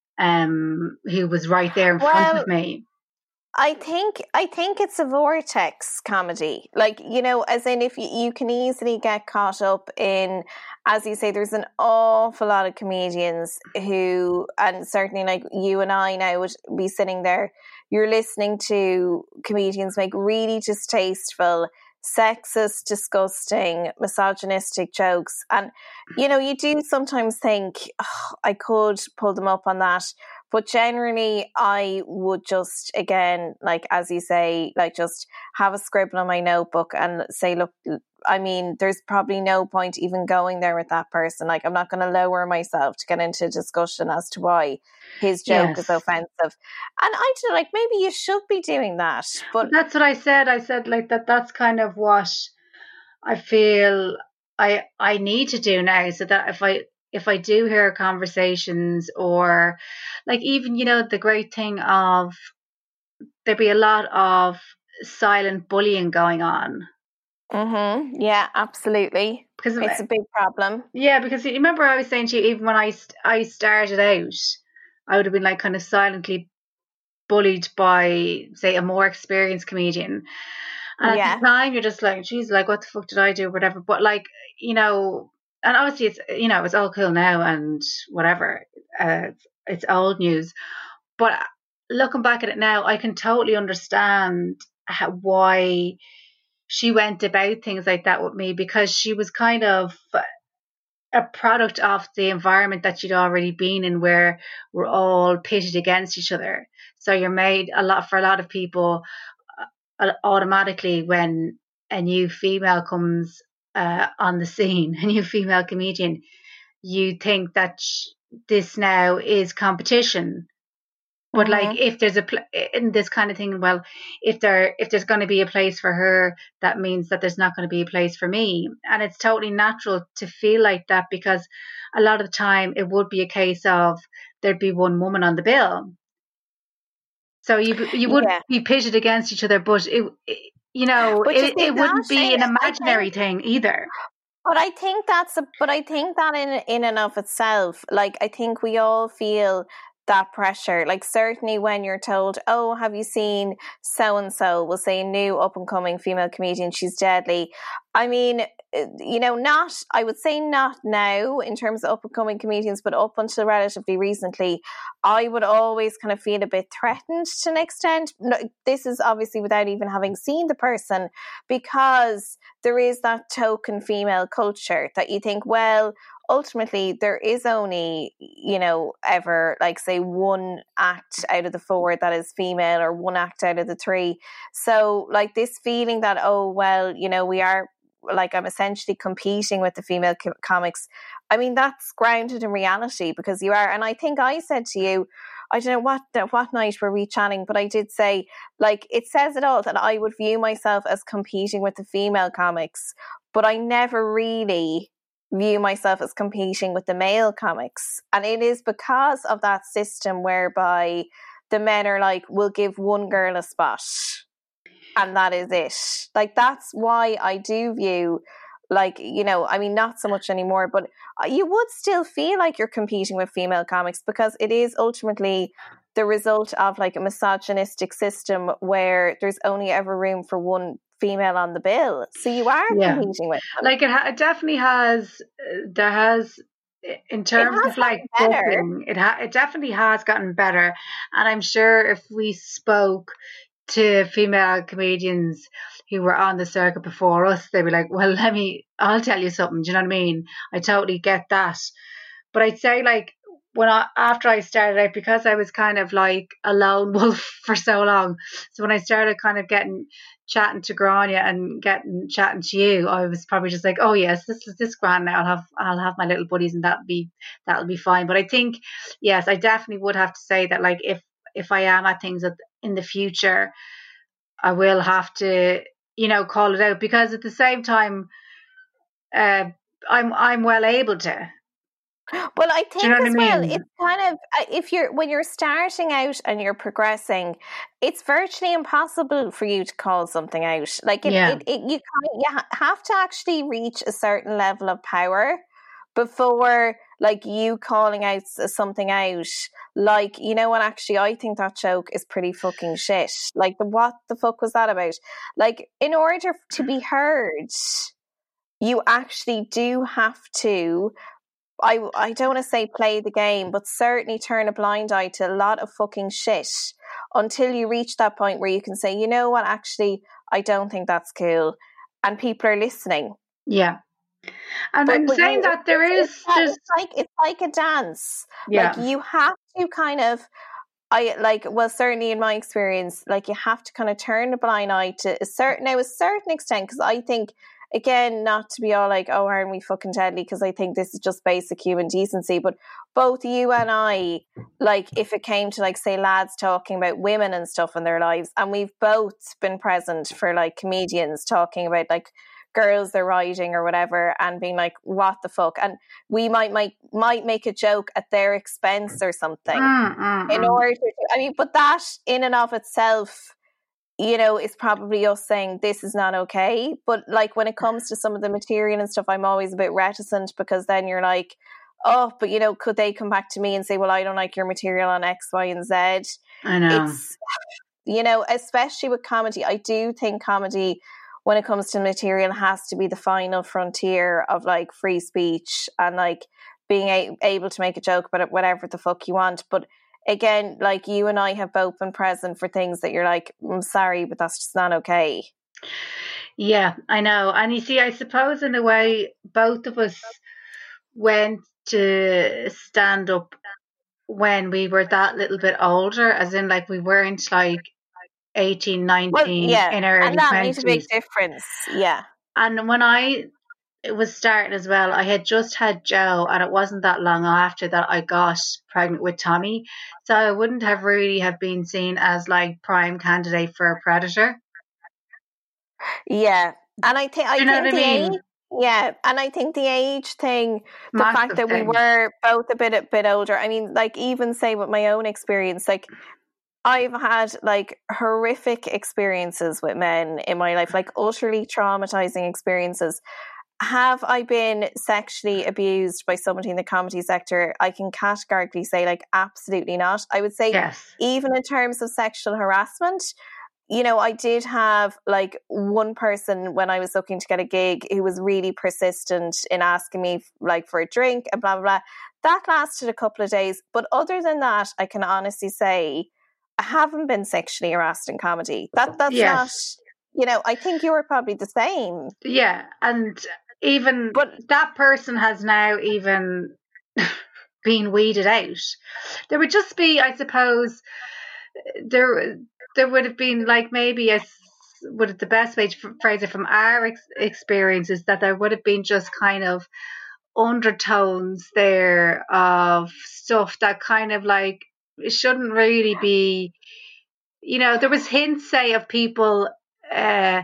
um who was right there in front Well, of me. I think I think it's a vortex comedy. Like, you know, as in if you, you can easily get caught up in, as you say, there's an awful lot of comedians who, and certainly like you and I now would be sitting there, you're listening to comedians make really distasteful, sexist, disgusting, misogynistic jokes. And, you know, you do sometimes think, oh, I could pull them up on that. But generally, I would just, again, like, as you say, like, just have a scribble on my notebook and say, look, I mean, there's probably no point even going there with that person. Like, I'm not going to lower myself to get into a discussion as to why his joke Yes. is offensive. And I feel like maybe you should be doing that. But That's what I said. I said like that. That's kind of what I feel I I need to do now, so that if I if I do hear conversations, or like, even, you know, the great thing of there'd be a lot of silent bullying going on. mm-hmm, yeah, absolutely. Because It's a big problem. yeah, because you remember I was saying to you, even when I st- I started out, I would have been like kind of silently bullied by, say, a more experienced comedian. And Yeah. at the time, you're just like, geez, like, what the fuck did I do, whatever. But like, you know, and obviously it's, you know, it's all cool now and whatever. Uh, it's, it's old news. But looking back at it now, I can totally understand how, why she went about things like that with me, because she was kind of a product of the environment that she'd already been in, where we're all pitted against each other. So you're made a lot, for a lot of people, uh, automatically when a new female comes uh, on the scene, a new female comedian, you think that sh- this now is competition. But Mhm. like, if there's a pl- in this kind of thing, well, if there if there's going to be a place for her, that means that there's not going to be a place for me, and it's totally natural to feel like that, because a lot of the time it would be a case of there'd be one woman on the bill, so you you would Yeah. be pitted against each other, but it, it you know But you it, see, it that wouldn't be is, an I imaginary think, thing either. but I think that's a, but I think that in in and of itself, like, I think we all feel that pressure. Like, certainly when you're told, oh, have you seen so and so? We'll say new up and coming female comedian, she's deadly. I mean, you know, not, I would say not now in terms of up and coming comedians, but up until relatively recently, I would always kind of feel a bit threatened to an extent. No, this is obviously without even having seen the person, because there is that token female culture that you think, well, ultimately there is only, you know, ever, like, say, one act out of the four that is female, or one act out of the three. So like, this feeling that, oh, well, you know, we are, like, I'm essentially competing with the female co- comics. I mean, that's grounded in reality, because you are. And I think I said to you, I don't know what what night were we chatting, but I did say, like, it says it all that I would view myself as competing with the female comics, but I never really view myself as competing with the male comics. And it is because of that system whereby the men are like, we'll give one girl a spot, and that is it. Like, that's why I do view, like, you know, I mean, not so much anymore, but you would still feel like you're competing with female comics, because it is ultimately the result of, like, a misogynistic system where there's only ever room for one female on the bill. So you are Yeah. competing with them. Like, it, ha- it definitely has, uh, there has, in terms has of like gotten better. booking, it ha- it definitely has gotten better. And I'm sure if we spoke to female comedians who were on the circuit before us, they'd be like, well, let me, I'll tell you something. Do you know what I mean? I totally get that. But I'd say, like, when I, after I started out, because I was kind of like a lone wolf for so long. So when I started kind of getting, chatting to Grania and getting, chatting to you, I was probably just like, oh yes, this is this grand now. I'll have, I'll have my little buddies, and that'll be, that'll be fine. But I think, yes, I definitely would have to say that, like, if, if I am at things in the future, I will have to, you know, call it out, because at the same time, uh, I'm, I'm well able to. Well, I Do you know think what as I well, mean? it's kind of, if you're, when you're starting out and you're progressing, it's virtually impossible for you to call something out. Like, it, Yeah. it, it you kind you ha- have to actually reach a certain level of power before, like, you calling out s- something out. Like, you know what, actually, I think that joke is pretty fucking shit. Like, the, what the fuck was that about? Like, in order to be heard, you actually do have to, I, I don't want to say play the game, but certainly turn a blind eye to a lot of fucking shit until you reach that point where you can say, you know what, actually, I don't think that's cool. And people are listening. Yeah. And But, I'm but saying you, that there it's, is, it's, that- there's, it's like it's like a dance. yeah. Like, you have to kind of, I like, well, certainly in my experience, like, you have to kind of turn a blind eye to a certain, now a certain extent, because I think, again, not to be all like, oh, aren't we fucking deadly? Because I think this is just basic human decency. But both you and I, like, if it came to, like, say, lads talking about women and stuff in their lives, and we've both been present for, like, comedians talking about, like, girls they're riding or whatever, and being like, what the fuck? And we might might might make a joke at their expense or something. Mm, mm, In mm. order to, I mean, but that in and of itself, you know, is probably us saying this is not okay. But, like, when it comes to some of the material and stuff, I'm always a bit reticent, because then you're like, oh, but, you know, could they come back to me and say, well, I don't like your material on X, Y, and Z? I know. It's, you know, especially with comedy. I do think comedy, when it comes to material, has to be the final frontier of like free speech and like being a- able to make a joke about it, whatever the fuck you want. But again, like you and I have both been present for things that you're like, I'm sorry, but that's just not okay. Yeah, I know. And you see, I suppose in a way, both of us went to stand up when we were that little bit older, as in like we weren't like eighteen, Well, nineteen yeah, in our and early that made a big twenties. difference. Yeah. And when I was starting as well, I had just had Joe, and it wasn't that long after that I got pregnant with Tommy. So I wouldn't have really have been seen as like prime candidate for a predator. Yeah, and I think I Do you know think what I the age, mean? yeah, and I think the age thing, the fact Massive that we thing. were both a bit a bit older. I mean, like even say with my own experience, like I've had like horrific experiences with men in my life, like utterly traumatizing experiences. Have I been sexually abused by somebody in the comedy sector? I can categorically say like absolutely not. I would say Yes. even in terms of sexual harassment, you know, I did have like one person when I was looking to get a gig who was really persistent in asking me like for a drink and blah, blah, blah. That lasted a couple of days. But other than that, I can honestly say I haven't been sexually harassed in comedy. That That's Yes. not, you know, I think you were probably the same. Yeah. And even But that person has now even been weeded out. There would just be, I suppose, there there would have been like maybe a would the best way to phrase it from our ex- experience is that there would have been just kind of undertones there of stuff that kind of like it shouldn't really be, you know, there was hints say of people uh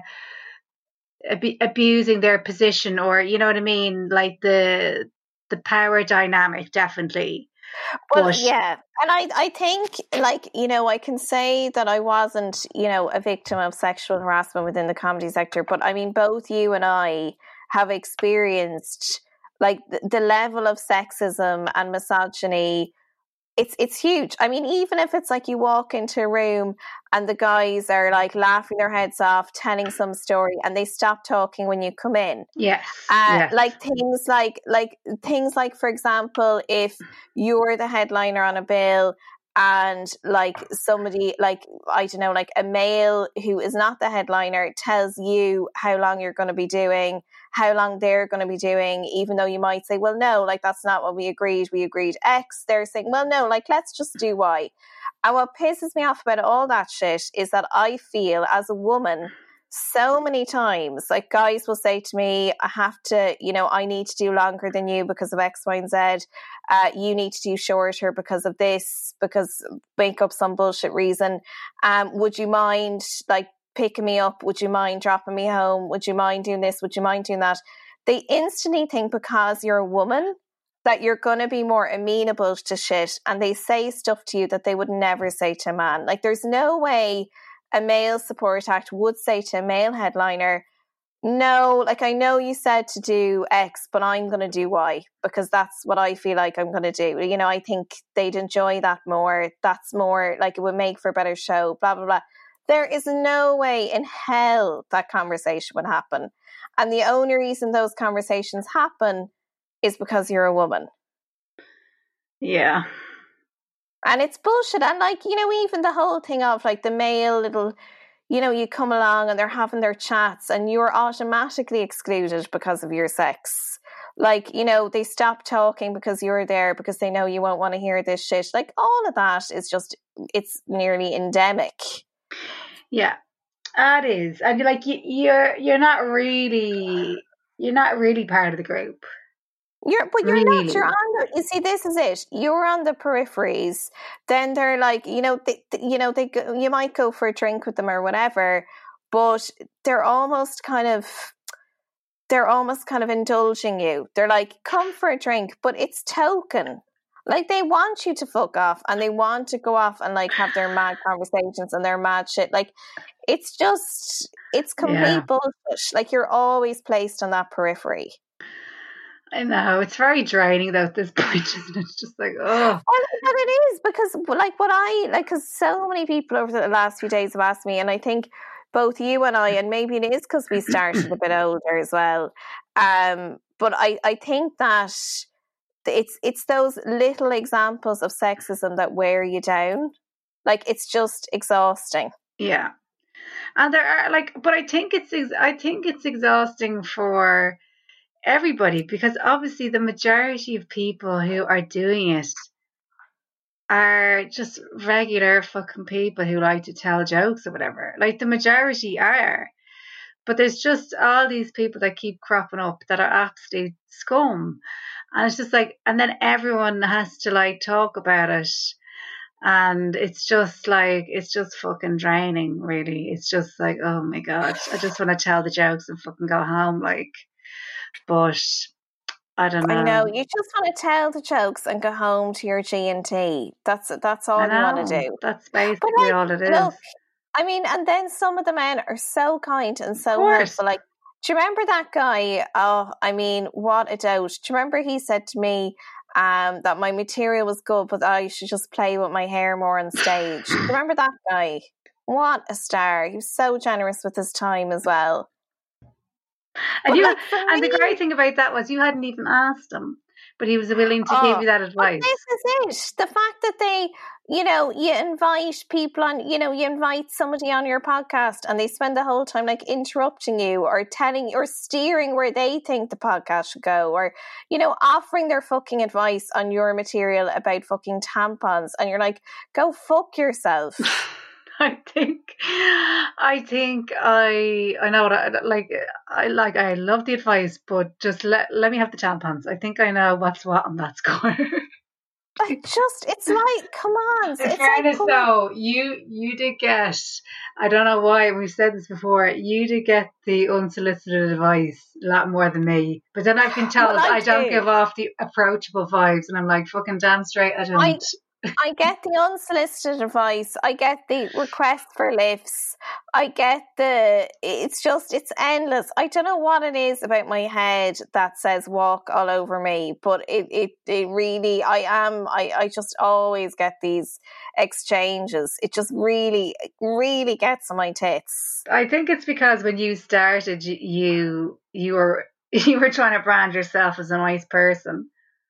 ab- abusing their position, or you know what I mean, like the the power dynamic definitely. Well, But yeah. And I, I think, like, you know, I can say that I wasn't, you know, a victim of sexual harassment within the comedy sector. But I mean, both you and I have experienced, like, the, the level of sexism and misogyny. It's it's huge. I mean, even if it's like you walk into a room and the guys are like laughing their heads off, telling some story, and they stop talking when you come in. yes, Uh, yes, like things like like things like, for example, if you're the headliner on a bill and like somebody like I don't know, like a male who is not the headliner tells you how long you're going to be doing, how long they're going to be doing, even though you might say, well, no, like that's not what we agreed. We agreed X. They're saying, well, no, like let's just do Y. And what pisses me off about all that shit is that I feel as a woman, so many times, like guys will say to me, I have to, you know, I need to do longer than you because of X, Y, and Z. Uh, you need to do shorter because of this, because make up some bullshit reason. Um, would you mind like picking me up? Would you mind dropping me home? Would you mind doing this? Would you mind doing that? They instantly think because you're a woman that you're going to be more amenable to shit, and they say stuff to you that they would never say to a man. Like there's no way a male support act would say to a male headliner, no, like I know you said to do X, but I'm going to do Y because that's what I feel like I'm going to do. You know, I think they'd enjoy that more. That's more like it would make for a better show, blah, blah, blah. There is no way in hell that conversation would happen. And the only reason those conversations happen is because you're a woman. yeah. And it's bullshit. And like, you know, even the whole thing of like the male little, you know, you come along and they're having their chats and you're automatically excluded because of your sex. Like, you know, they stop talking because you're there because they know you won't want to hear this shit. Like all of that is just, it's nearly endemic. Yeah, that is. And you're like, you, you're, you're not really, you're not really part of the group. You're, but you're Really? not. You're on the. You see, this is it. You're on the peripheries. Then they're like, you know, they, you know, they. Go, you might go for a drink with them or whatever, but they're almost kind of, they're almost kind of indulging you. They're like, come for a drink, but it's token. Like they want you to fuck off, and they want to go off and like have their mad conversations and their mad shit. Like, it's just, it's complete Yeah. bullshit. Like you're always placed on that periphery. I know, it's very draining though at this point, isn't it? It's just like, oh. Well, but it is because, like, what I like, because so many people over the last few days have asked me, and I think both you and I, and maybe it is because we started a bit older as well. Um, but I, I think that it's it's those little examples of sexism that wear you down. Like, it's just exhausting. Yeah, and there are like, but I think it's I think it's exhausting for everybody, because obviously the majority of people who are doing it are just regular fucking people who like to tell jokes or whatever. Like, the majority are. But there's just all these people that keep cropping up that are absolute scum. And it's just like, and then everyone has to like talk about it. And it's just like, it's just fucking draining, really. It's just like, oh my God, I just want to tell the jokes and fucking go home. Like, but I don't know. I know, you just want to tell the jokes and go home to your G and T. That's that's all you want to do. That's basically like, all it is. Look, I mean, and then some of the men are so kind and so helpful. Like, do you remember that guy? Oh, I mean, what a dote. Do you remember he said to me um, that my material was good, but I should just play with my hair more on stage? Do you remember that guy? What a star. He was so generous with his time as well. And, you, like, and me, the great thing about that was you hadn't even asked him, but he was willing to oh, give you that advice. This is it. The fact that they, you know, you invite people on, you know, you invite somebody on your podcast and they spend the whole time like interrupting you or telling or steering where they think the podcast should go, or, you know, offering their fucking advice on your material about fucking tampons. And you're like, go fuck yourself. I think, I think I, I know what I like. I like. I love the advice, but just let let me have the tampons. I think I know what's what on that score. I just, it's like, come on. In it's fairness, like, though, you you did get. I don't know why we've said this before. You did get the unsolicited advice a lot more than me. But then I've been told well, I, I do. don't give off the approachable vibes, and I'm like, fucking damn straight, I don't. I, I get the unsolicited advice. I get the request for lifts. I get the, it's just, it's endless. I don't know what it is about my head that says walk all over me, but it, it, it really, I am, I, I just always get these exchanges. It just really, really gets on my tits. I think it's because when you started, you, you were, you were trying to brand yourself as a nice person.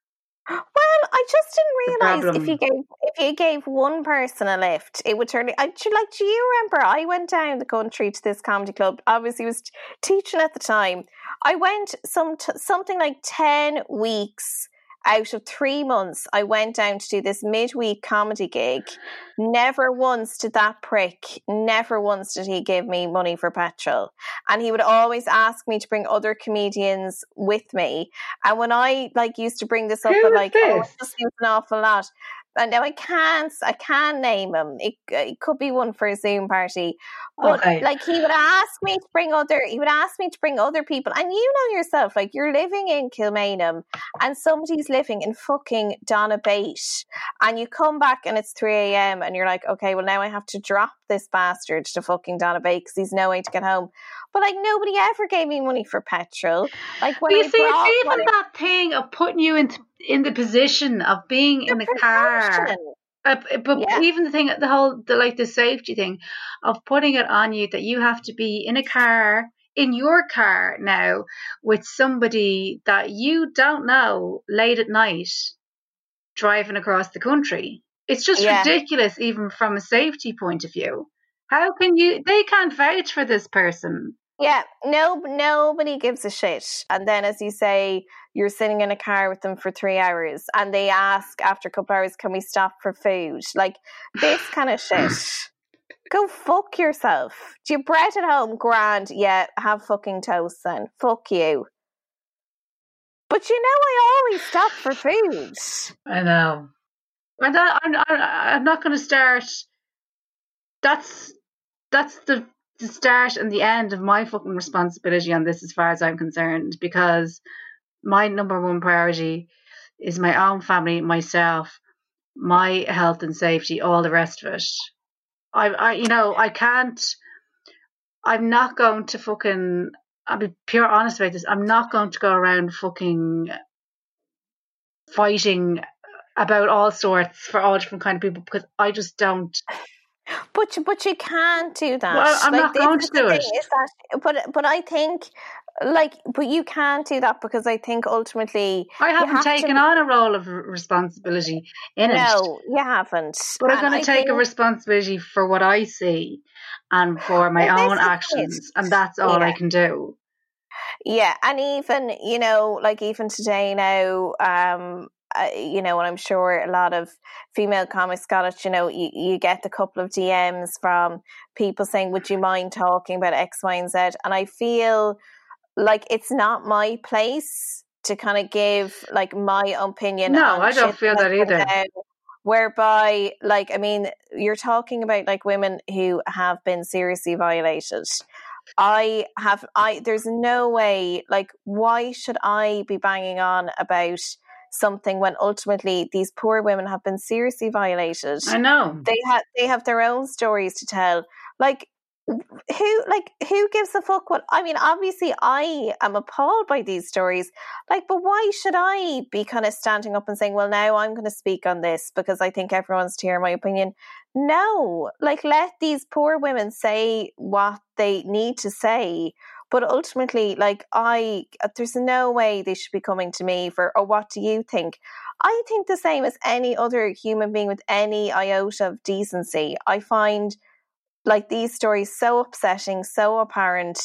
Well, I just didn't realise if you gave if you gave one person a lift, it would turn. I like. Do you remember? I went down the country to this comedy club. Obviously, was teaching at the time. I went some t- something like ten weeks out of three months. I went down to do this midweek comedy gig. Never once did that prick. Never once did he give me money for petrol, and he would always ask me to bring other comedians with me. And when I like used to bring this up, Who and like, this? oh, it just seems an awful lot. And now I can't, I can't name him. It, it could be one for a Zoom party, but okay. like he would ask me to bring other, he would ask me to bring other people. And you know yourself, like you're living in Kilmainham, and somebody's living in fucking Donabate, and you come back and it's three a.m. and you're like, okay, well now I have to drop this bastard to fucking Donabate because he's no way to get home. But like nobody ever gave me money for petrol. Like when you I see, it's even money, that thing of putting you into in the position of being in the car. Uh, but yeah. even the thing, the whole, the like the safety thing of putting it on you that you have to be in a car, in your car now with somebody that you don't know late at night driving across the country. It's just yeah. ridiculous, even from a safety point of view. How can you, they can't vouch for this person. Yeah, no, nobody gives a shit. And then, as you say, you're sitting in a car with them for three hours and they ask after a couple hours, can we stop for food? Like, this kind of shit. Go fuck yourself. Do you bread at home? Grand. Yeah, have fucking toast then. Fuck you. But you know I always stop for food. I know. And that, I'm, I'm not going to start... That's that's the... the start and the end of my fucking responsibility on this as far as I'm concerned, because my number one priority is my own family, myself, my health and safety, all the rest of it. I, I you know, I can't, I'm not going to fucking I'll be pure honest about this. I'm not going to go around fucking fighting about all sorts for all different kind of people because I just don't. But you, but you can't do that. Well, I'm like, not going to do it. Is that, but but I think, like, but you can't do that because I think ultimately I haven't have taken to, on a role of responsibility in no, it. No, you haven't. But I'm And going to I take think, a responsibility for what I see and for my well, own this is actions, it. and that's all Yeah. I can do. Yeah, and even, you know, like even today now, um, uh, you know, and I'm sure a lot of female comics got it, you know, you, you get a couple of D Ms from people saying, would you mind talking about X, Y, and Z? And I feel like it's not my place to kind of give like my opinion No, on I don't shit feel that's that either. going down, whereby, like, I mean, you're talking about like women who have been seriously violated. I have, I, there's no way, like, why should I be banging on about something when ultimately these poor women have been seriously violated? I know. They have, they have their own stories to tell. Like, who, like, who gives a fuck what, I mean, obviously I am appalled by these stories, like, but why should I be kind of standing up and saying, well, now I'm going to speak on this because I think everyone's to hear my opinion? No, like, let these poor women say what they need to say. But ultimately, like, I, there's no way they should be coming to me for, oh, what do you think? I think the same as any other human being with any iota of decency. I find like these stories so upsetting, so apparent.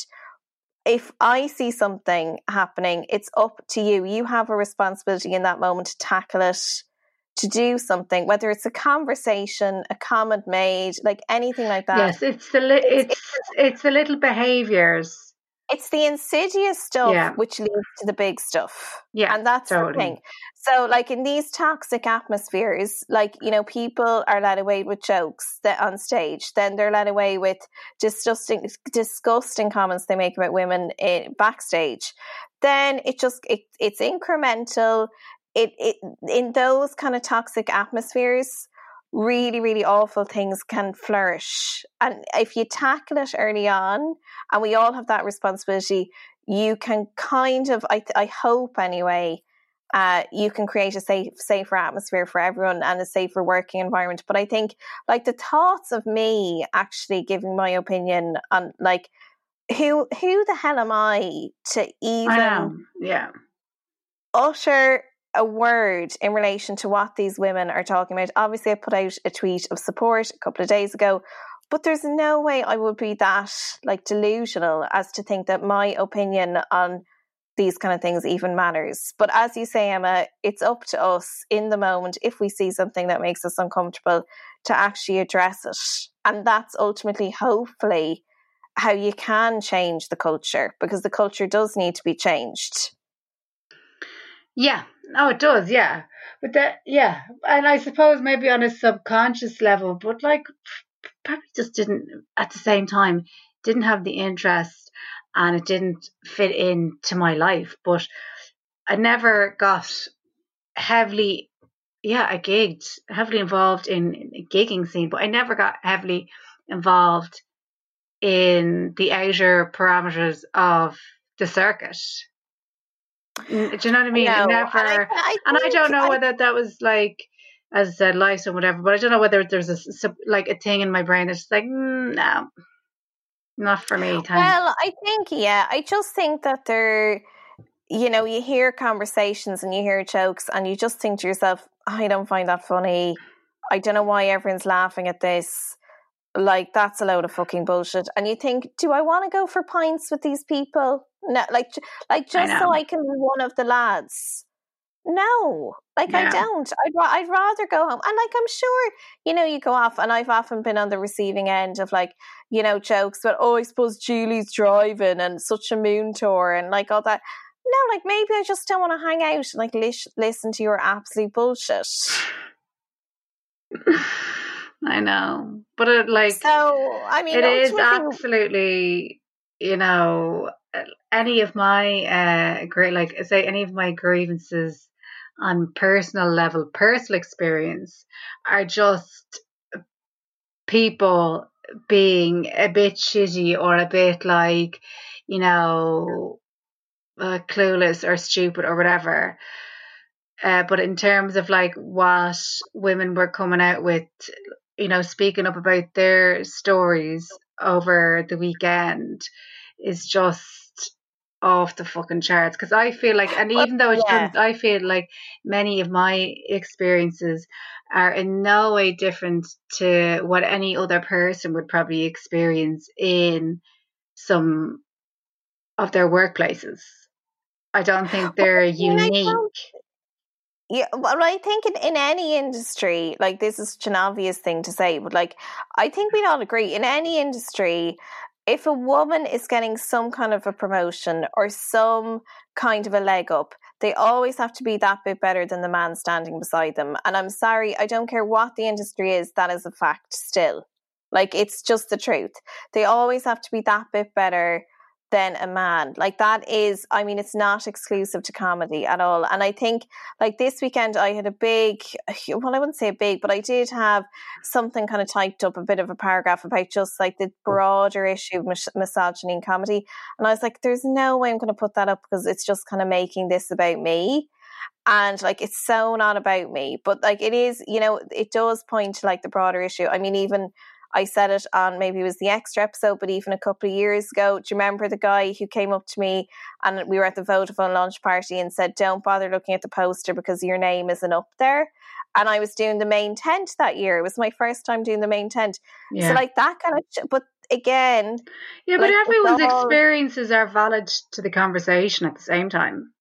If I see something happening, it's up to you. You have a responsibility in that moment to tackle it, to do something, whether it's a conversation, a comment made, like anything like that. Yes, it's the li- it's it's, it's the little behaviours. It's the insidious stuff Yeah. which leads to the big stuff. Yeah, and that's totally. the thing. So, like, in these toxic atmospheres, like, you know, people are led away with jokes that on stage, then they're led away with disgusting, disgusting comments they make about women in, backstage. Then it just it, it's incremental. It it in those kind of toxic atmospheres, really, really awful things can flourish. And if you tackle it early on, and we all have that responsibility, you can kind of, I, I hope anyway, uh, you can create a safe, safer atmosphere for everyone and a safer working environment. But I think, like, the thoughts of me actually giving my opinion on, like, who who the hell am I to even I know. Yeah. utter a word in relation to what these women are talking about? Obviously, I put out a tweet of support a couple of days ago, but there's no way I would be that, like, delusional as to think that my opinion on these kind of things even matters. But as you say, Emma, it's up to us in the moment, if we see something that makes us uncomfortable, to actually address it. And that's ultimately, hopefully, how you can change the culture, because the culture does need to be changed. Yeah. Oh, it does. Yeah. But that, yeah. And I suppose maybe on a subconscious level, but like probably just didn't at the same time, didn't have the interest and it didn't fit into my life. But I never got heavily, yeah, I gigged, heavily involved in, in a gigging scene, but I never got heavily involved in the outer parameters of the circuit. Do you know what I mean? No, Never, and I, I and I don't know I, whether that was like, as I said, life or whatever. But I don't know whether there's a like a thing in my brain that's like, mm, no, not for me. Thanks. Well, I think, yeah, I just think that there, you know, you hear conversations and you hear jokes, and you just think to yourself, I don't find that funny. I don't know why everyone's laughing at this. Like, that's a load of fucking bullshit. And you think, do I want to go for pints with these people? No, like, like just I so I can be one of the lads. No, like, Yeah. I don't. I'd, ra- I'd rather go home. And, like, I'm sure, you know, you go off, and I've often been on the receiving end of, like, you know, jokes about, oh, I suppose Julie's driving and such a moon tour and, like, all that. No, like, maybe I just don't want to hang out and, like, lis- listen to your absolute bullshit. I know, but it like So, I mean, it is ultimately, absolutely, you know, any of my uh great like say any of my grievances on personal level, personal experience, are just people being a bit shitty or a bit like, you know, uh, clueless or stupid or whatever. Uh, but in terms of like what women were coming out with, you know, speaking up about their stories over the weekend is just off the fucking charts. Because I feel like, and Well, even though it yeah. shouldn't, I feel like many of my experiences are in no way different to what any other person would probably experience in some of their workplaces. I don't think they're I mean, I unique. don't. Yeah, well, I think in, in any industry, like this is such an obvious thing to say, but like I think we'd all agree in any industry, if a woman is getting some kind of a promotion or some kind of a leg up, they always have to be that bit better than the man standing beside them. And I'm sorry, I don't care what the industry is, that is a fact still. Like it's just the truth. They always have to be that bit better than a man. Like that is, I mean, it's not exclusive to comedy at all. And I think like this weekend I had a big, well, I wouldn't say a big, but I did have something kind of typed up, a bit of a paragraph about just like the broader issue of mis- misogyny in comedy. And I was like, there's no way I'm going to put that up because it's just kind of making this about me. And like, it's so not about me, but like it is, you know, it does point to like the broader issue. I mean, even I said it on, maybe it was the extra episode, but even a couple of years ago, do you remember the guy who came up to me and we were at the Vodafone launch party and said, don't bother looking at the poster because your name isn't up there? And I was doing the main tent that year. It was my first time doing the main tent. Yeah. So like that kind of, but again. Yeah, but like, everyone's all, experiences are valid to the conversation at the same time.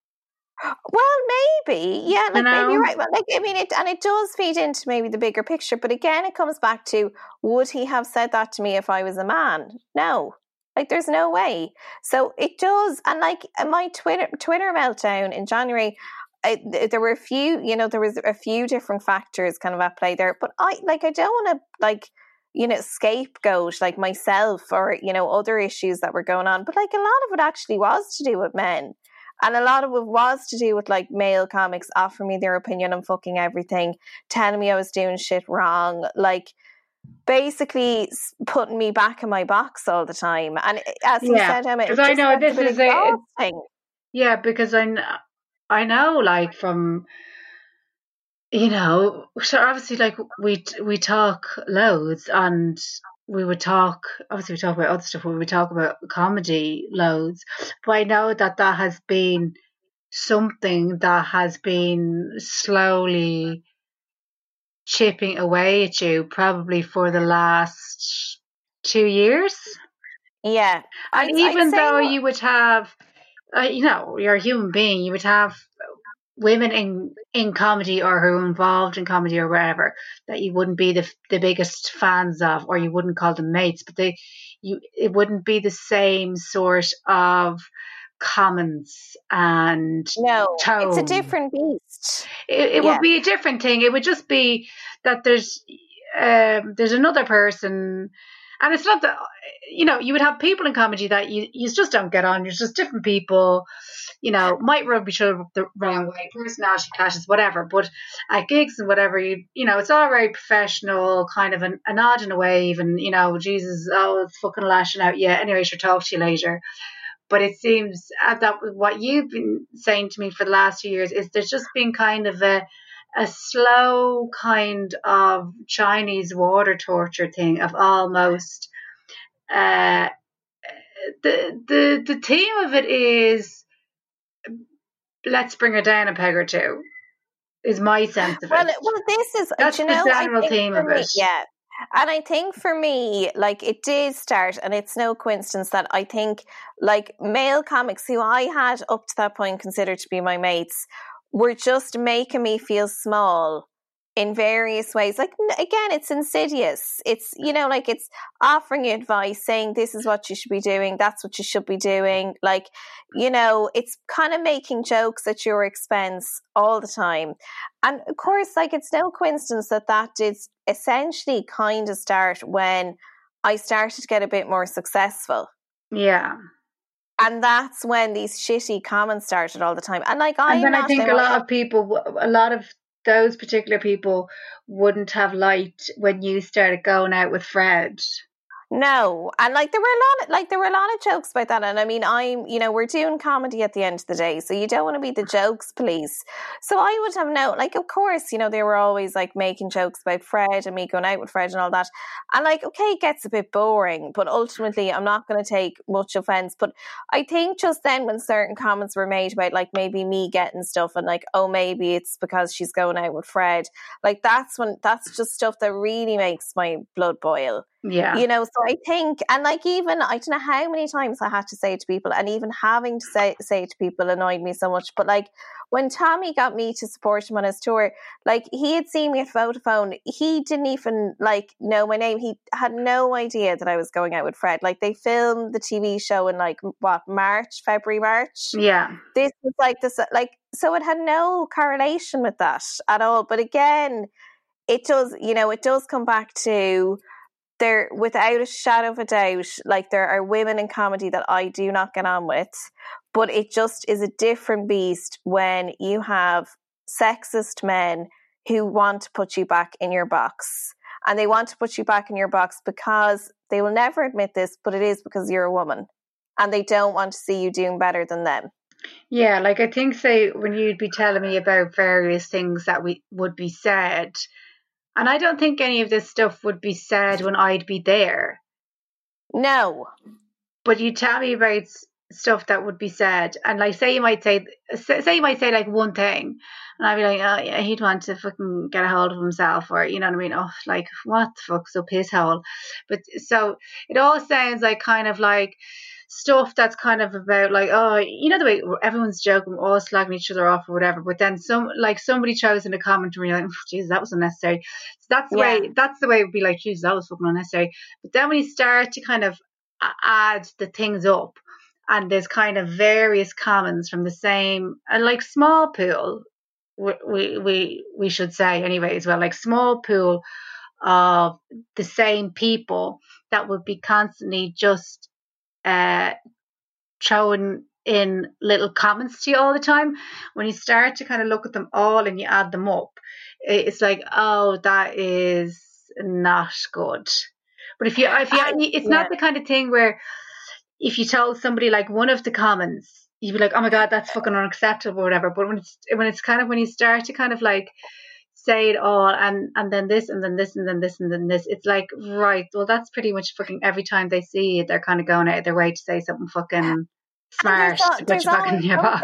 Well, maybe, yeah, like you know? maybe you're right. Well, like I mean, it and it does feed into maybe the bigger picture. But again, it comes back to: would he have said that to me if I was a man? No, like there's no way. So it does, and like my Twitter Twitter meltdown in January, I, there were a few, you know, there was a few different factors kind of at play there. But I like I don't want to like you know scapegoat like myself or you know other issues that were going on. But like a lot of it actually was to do with men. And a lot of it was to do with like male comics offering me their opinion on fucking everything, telling me I was doing shit wrong, like basically putting me back in my box all the time. And as you yeah, said, Emma, because I know this is a it, yeah, because I I know like from you know so obviously like we we talk loads and. We would talk, obviously we talk about other stuff, we would talk about comedy loads, but I know that that has been something that has been slowly chipping away at you probably for the last two years. Yeah. And I'd, even I'd though what... you would have, uh, you know, you're a human being, you would have women in in comedy or who are involved in comedy or whatever that you wouldn't be the the biggest fans of, or you wouldn't call them mates, but they you it wouldn't be the same sort of comments and no tone. It's a different beast. It, it yeah. would be a different thing. It would just be that there's um there's another person. And it's not that, you know, you would have people in comedy that you, you just don't get on. You're just different people, you know, might rub each other the wrong way, personality clashes, whatever. But at gigs and whatever, you you know, it's all very professional, kind of an, a nod and a wave. And, you know, Jesus, oh, it's fucking lashing out. Yeah, anyway, she'll talk to you later. But it seems that what you've been saying to me for the last few years is there's just been kind of a, a slow kind of Chinese water torture thing of almost uh, the the the theme of it is let's bring her down a peg or two is my sense of well, it. Well, this is that's you the know, general theme of me, it. Yeah. And I think for me, like it did start, and it's no coincidence that I think like male comics who I had up to that point considered to be my mates were just making me feel small in various ways. Like, again, it's insidious. It's, you know, like it's offering you advice, saying this is what you should be doing. That's what you should be doing. Like, you know, it's kind of making jokes at your expense all the time. And of course, like it's no coincidence that that did essentially kind of start when I started to get a bit more successful. Yeah. And that's when these shitty comments started all the time. And like, I and then I think a lot of people, a lot of those particular people wouldn't have liked when you started going out with Fred. No, and like there were a lot, of, like there were a lot of jokes about that, and I mean, I'm, you know, we're doing comedy at the end of the day, so you don't want to be the jokes police. So I would have no, like, of course, you know, they were always like making jokes about Fred and me going out with Fred and all that, and like, okay, it gets a bit boring, but ultimately, I'm not going to take much offense. But I think just then, when certain comments were made about like maybe me getting stuff, and like, oh, maybe it's because she's going out with Fred, like that's when that's just stuff that really makes my blood boil. Yeah. You know, so I think, and like even, I don't know how many times I had to say it to people, and even having to say, say it to people annoyed me so much. But like when Tommy got me to support him on his tour, like he had seen me at Vodafone, he didn't even like know my name. He had no idea that I was going out with Fred. Like they filmed the T V show in like, what, March, February, March? Yeah. This was like this, like, so it had no correlation with that at all. But again, it does, you know, it does come back to, there, without a shadow of a doubt, like there are women in comedy that I do not get on with, but it just is a different beast when you have sexist men who want to put you back in your box. And they want to put you back in your box because they will never admit this, but it is because you're a woman and they don't want to see you doing better than them. Yeah, like I think, say, when you'd be telling me about various things that we would be said, and I don't think any of this stuff would be said when I'd be there. No. But you tell me about stuff that would be said, and like say you might say, say you might say like one thing, and I'd be like, oh yeah, he'd want to fucking get a hold of himself, or you know what I mean? Oh, like what the fuck, so piss hole. But so it all sounds like kind of like stuff that's kind of about like, oh, you know, the way everyone's joking, all slagging each other off or whatever, but then some, like somebody throws in a comment and you're like, Jesus, that was unnecessary. So that's the yeah. way, that's the way it would be like, Jesus, that was fucking unnecessary. But then when you start to kind of add the things up, and there's kind of various comments from the same, and like small pool, we, we, we, we should say anyway as well, like small pool of the same people that would be constantly just uh throwing in little comments to you all the time. When you start to kind of look at them all and you add them up, it's like, oh, that is not good. But if you if you um, it's yeah. not the kind of thing where if you told somebody like one of the comments, you'd be like, oh my god, that's fucking unacceptable or whatever. But when it's when it's kind of when you start to kind of like say it all, and and then this and then this and then this and then this, it's like, right, well that's pretty much fucking every time they see it, they're kind of going out of their way to say something fucking smart to put you back in your box.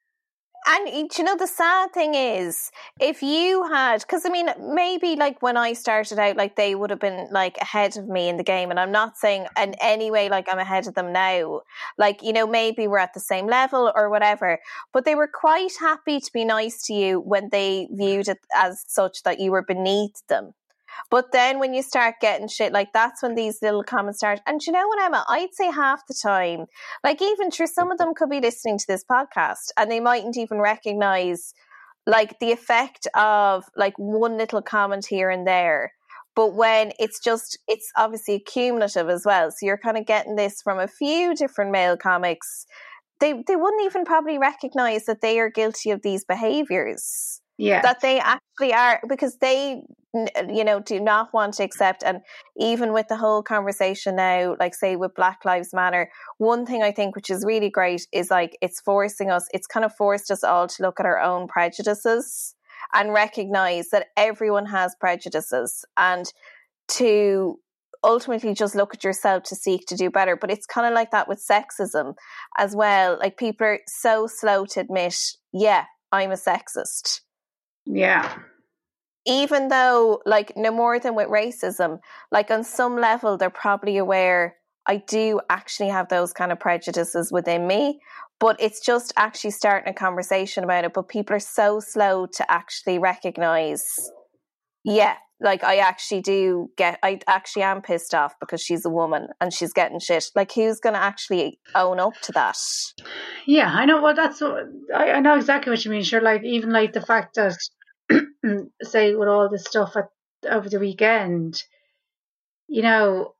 And you know, the sad thing is, if you had, because I mean, maybe like when I started out, like they would have been like ahead of me in the game, and I'm not saying in any way like I'm ahead of them now, like, you know, maybe we're at the same level or whatever, but they were quite happy to be nice to you when they viewed it as such that you were beneath them. But then when you start getting shit, like that's when these little comments start. And you know what, Emma? I'd say half the time, like even sure, some of them could be listening to this podcast and they mightn't even recognize like the effect of like one little comment here and there. But when it's just, it's obviously cumulative as well. So you're kind of getting this from a few different male comics. They, they wouldn't even probably recognize that they are guilty of these behaviors. Yeah. That they actually are, because they, you know, do not want to accept. And even with the whole conversation now, like say with Black Lives Matter, one thing I think which is really great is like it's forcing us, it's kind of forced us all to look at our own prejudices and recognize that everyone has prejudices, and to ultimately just look at yourself to seek to do better. But it's kind of like that with sexism as well. Like people are so slow to admit, yeah, I'm a sexist. Yeah. Even though, like, no more than with racism, like on some level, they're probably aware I do actually have those kind of prejudices within me, but it's just actually starting a conversation about it. But people are so slow to actually recognize, yeah, like I actually do get, I actually am pissed off because she's a woman and she's getting shit. Like, who's going to actually own up to that? Yeah, I know. Well, that's what, I, I know exactly what you mean. Sure, like even like the fact that, say, with all this stuff at, over the weekend, you know,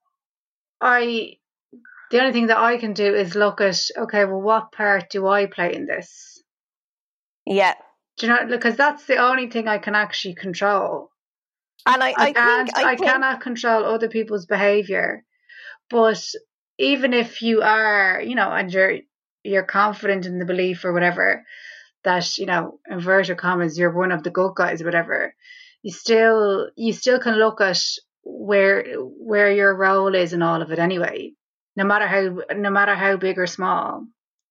I the only thing that I can do is look at, okay, well, what part do I play in this? Yeah, do you know? Because that's the only thing I can actually control. And I, I, I can't. think, I, I think... cannot control other people's behaviour, But even if you are, you know, and you're you're confident in the belief or whatever that, you know, inverted commas, you're one of the good guys or whatever, you still you still can look at where where your role is in all of it anyway, no matter how no matter how big or small.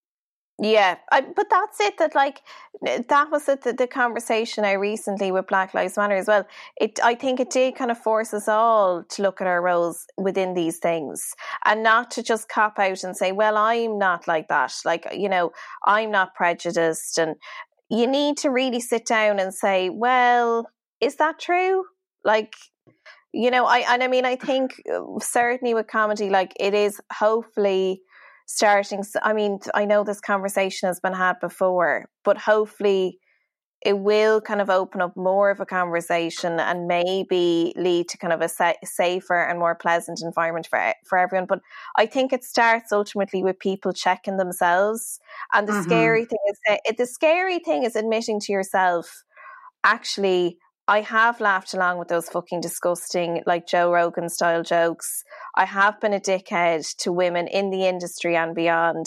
Yeah, I, but that's it. That like that was it, the, the conversation I recently with Black Lives Matter as well. It, I think, it did kind of force us all to look at our roles within these things and not to just cop out and say, "Well, I'm not like that." Like, you know, I'm not prejudiced, and you need to really sit down and say, "Well, is that true?" Like, you know, I and I mean, I think certainly with comedy, like it is hopefully starting. I mean, I know this conversation has been had before, but hopefully it will kind of open up more of a conversation and maybe lead to kind of a sa- safer and more pleasant environment for for everyone. But I think it starts ultimately with people checking themselves. And the mm-hmm. scary thing is that the scary thing is admitting to yourself, actually, I have laughed along with those fucking disgusting, like Joe Rogan style jokes. I have been a dickhead to women in the industry and beyond.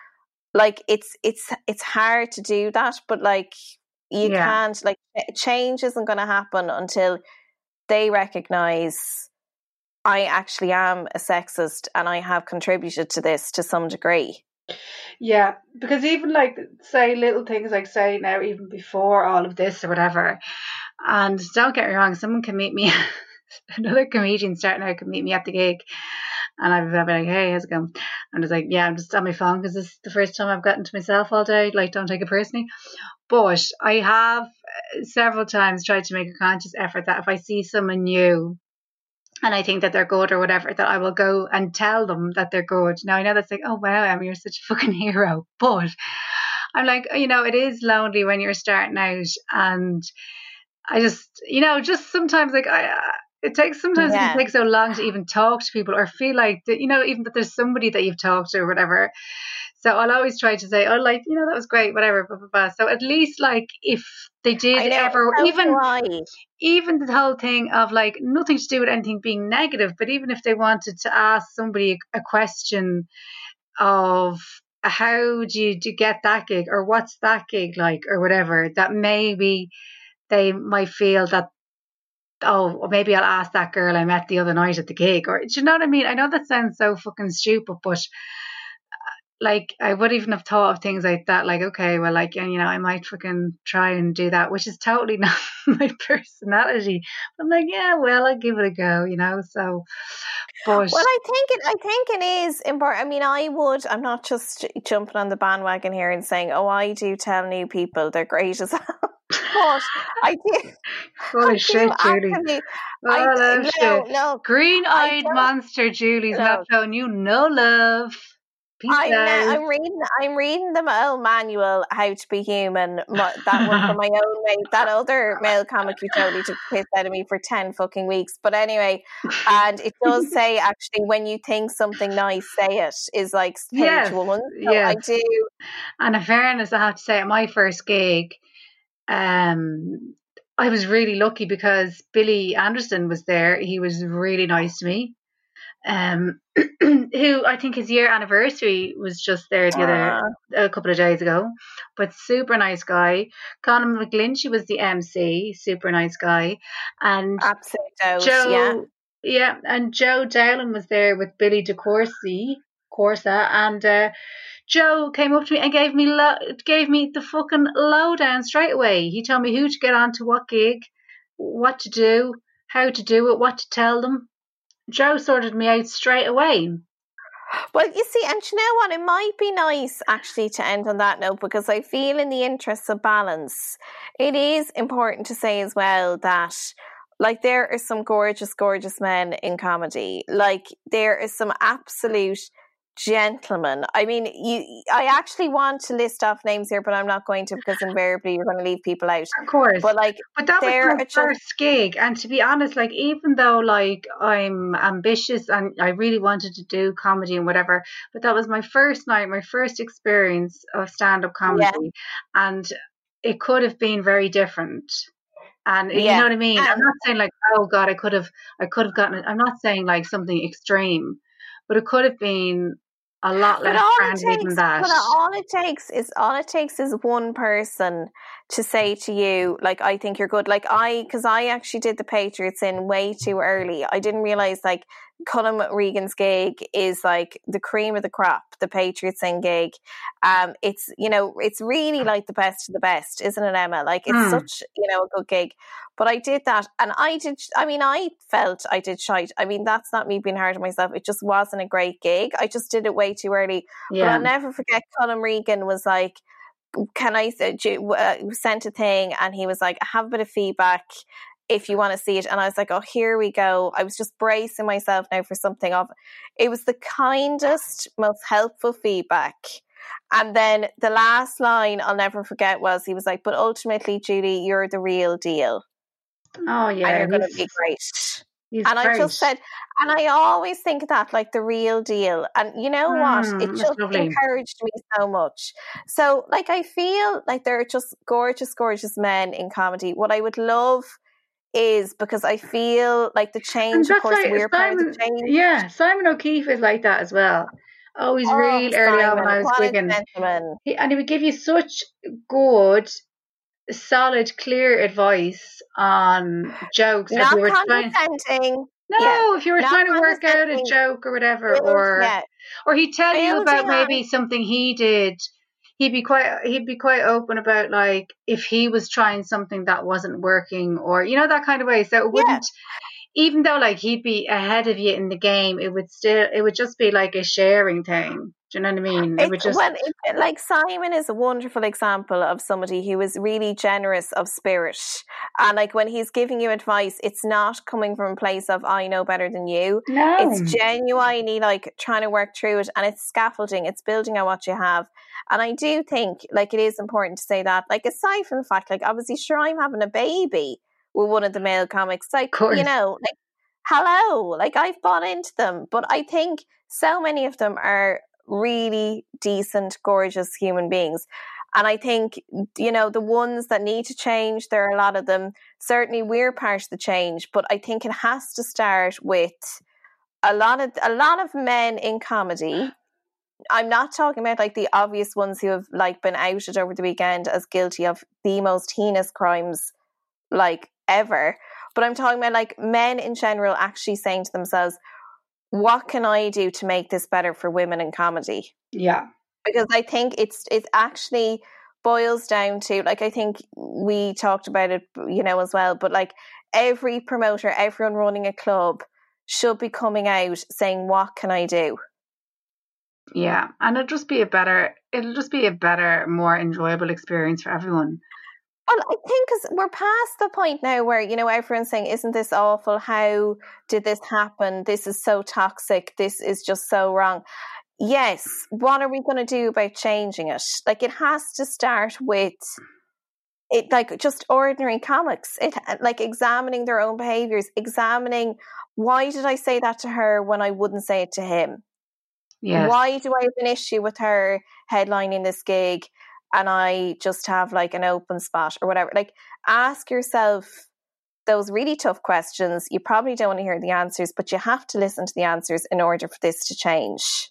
Like it's it's it's hard to do that, but like you yeah. can't. Like change isn't going to happen until they recognize I actually am a sexist and I have contributed to this to some degree. Yeah, because even like say little things like say now even before all of this or whatever. And don't get me wrong, someone can meet me, another comedian starting out can meet me at the gig, and I've been like, "Hey, how's it going?" And it's like, "Yeah, I'm just on my phone because this is the first time I've gotten to myself all day. Like, don't take it personally." But I have several times tried to make a conscious effort that if I see someone new and I think that they're good or whatever, that I will go and tell them that they're good. Now I know that's like, "Oh wow, Emma, you're such a fucking hero," but I'm like, you know, it is lonely when you're starting out, and I just, you know, just sometimes like I, uh, it takes, sometimes yeah. it can take so long to even talk to people or feel like that, you know, even that there's somebody that you've talked to or whatever. So I'll always try to say, oh, like, you know, that was great, whatever, blah, blah, blah. So at least like if they did know, ever, so even, even the whole thing of like nothing to do with anything being negative, but even if they wanted to ask somebody a question of how do you, do you get that gig or what's that gig like or whatever, that maybe they might feel that, oh, maybe I'll ask that girl I met the other night at the gig, or do you know what I mean? I know that sounds so fucking stupid, but like I would even have thought of things like that, like, okay, well, like, you know, I might fucking try and do that, which is totally not my personality. I'm like, yeah, well, I'll give it a go, you know. So, but well, I think it, I think it is important. I mean, I would. I'm not just jumping on the bandwagon here and saying, oh, I do tell new people they're great as well. But I do. Holy shit, Julie. Oh, I, no, no, shit. no. Green-eyed monster Julie's no. not showing you no love. I'm, I'm reading. I'm reading the male manual, How to Be Human. My, that one from my own mate. That other male comic who totally took the piss out of me for ten fucking weeks. But anyway, and it does say actually when you think something nice, say it. Is like page yes, one. So yes. I do. And in fairness, I have to say, at my first gig, um, I was really lucky because Billy Anderson was there. He was really nice to me. Um, who I think his year anniversary was just there the other uh. a couple of days ago, but super nice guy. Conor McGlinchey was the M C, super nice guy, and absolute Joe, yeah, yeah, and Joe Dowling was there with Billy DeCourcy, Corsa, and uh, Joe came up to me and gave me lo- gave me the fucking lowdown straight away. He told me who to get on to what gig, what to do, how to do it, what to tell them. Joe sorted me out straight away. Well, you see, and you know what? It might be nice actually to end on that note, because I feel in the interests of balance, it is important to say as well that like there are some gorgeous, gorgeous men in comedy. Like there is some absolute gentlemen. I mean, you. I actually want to list off names here, but I'm not going to, because invariably you're going to leave people out. Of course. But like, but that was my just, first gig, and to be honest, like even though like I'm ambitious and I really wanted to do comedy and whatever, but that was my first night, my first experience of stand-up comedy, yeah. and it could have been very different. And yeah. you know what I mean? And I'm not saying like, oh God, I could have, I could have gotten it. I'm not saying like something extreme. but it could have been a lot But less all it friendly than takes, that. but all it takes is all it takes is one person to say to you, like, I think you're good. Like I, because I actually did the Patriots in way too early. I didn't realize like Colin Regan's gig is like the cream of the crop. The Patriots in gig, um, it's you know, it's really like the best of the best, isn't it, Emma? Like it's Mm. such you know a good gig. But I did that, and I did. I mean, I felt I did shite. I mean, that's not me being hard on myself. It just wasn't a great gig. I just did it way too early. But Yeah. I'll never forget. Colin Regan was like, "Can I uh, sent a thing?" And he was like, "I have a bit of feedback if you want to see it." And I was like, "Oh, here we go." I was just bracing myself now for something of. It was the kindest, most helpful feedback. And then the last line I'll never forget was he was like, "But ultimately, Julie, you're the real deal. Oh yeah, And you're going to he's, be great." he's And great. I just said, and I always think of that, like the real deal. And you know what? Mm, It that's just lovely. encouraged me so much. So, like, I feel like there are just gorgeous, gorgeous men in comedy. What I would love is because I feel like the And change, of that's course, like we're part of Simon. the change. Yeah, Simon O'Keefe is like that as well. Always Oh, real early on Simon, when I was what a gigging, gentleman. he, and he would give you such good, solid, clear advice on jokes. If Not you were trying, condescending. no, Yeah. if you were Not trying to work out a condescending. joke or whatever, Build, or yeah. or he'd tell you about Building on. maybe something he did. He'd be quite he'd be quite open about like if he was trying something that wasn't working, or you know, that kind of way. So it Yeah. wouldn't, even though like he'd be ahead of you in the game, it would still it would just be like a sharing thing. Do you know what I mean? It would It's just well, it, like Simon is a wonderful example of somebody who is really generous of spirit, and like when he's giving you advice, it's not coming from a place of I know better than you. no. It's genuinely like trying to work through it, and it's scaffolding. It's building on what you have, and I do think like it is important to say that. Like aside from the fact, like obviously, sure, I'm having a baby with one of the male comics, like Of course. you know, like hello, like I've bought into them, but I think so many of them are really decent, gorgeous human beings. And I think, you know, the ones that need to change, there are a lot of them. Certainly we're part of the change, but I think it has to start with a lot of a lot of men in comedy. I'm not talking about like the obvious ones who have like been outed over the weekend as guilty of the most heinous crimes like ever. But I'm talking about like men in general actually saying to themselves, what can I do to make this better for women in comedy? Yeah. Because I think it's it actually boils down to, like, I think we talked about it, you know, as well, but like every promoter, everyone running a club should be coming out saying, what can I do? Yeah. And it'll just be a better it'll just be a better, more enjoyable experience for everyone. Well, I think because we're past the point now where, you know, everyone's saying, isn't this awful? How did this happen? This is so toxic. This is just so wrong. Yes. What are we going to do about changing it? Like, it has to start with it, like just ordinary comics. It like examining their own behaviors, examining why did I say that to her when I wouldn't say it to him? Yes. Why do I have an issue with her headlining this gig and I just have like an open spot or whatever? Like, ask yourself those really tough questions. You probably don't want to hear the answers, but you have to listen to the answers in order for this to change.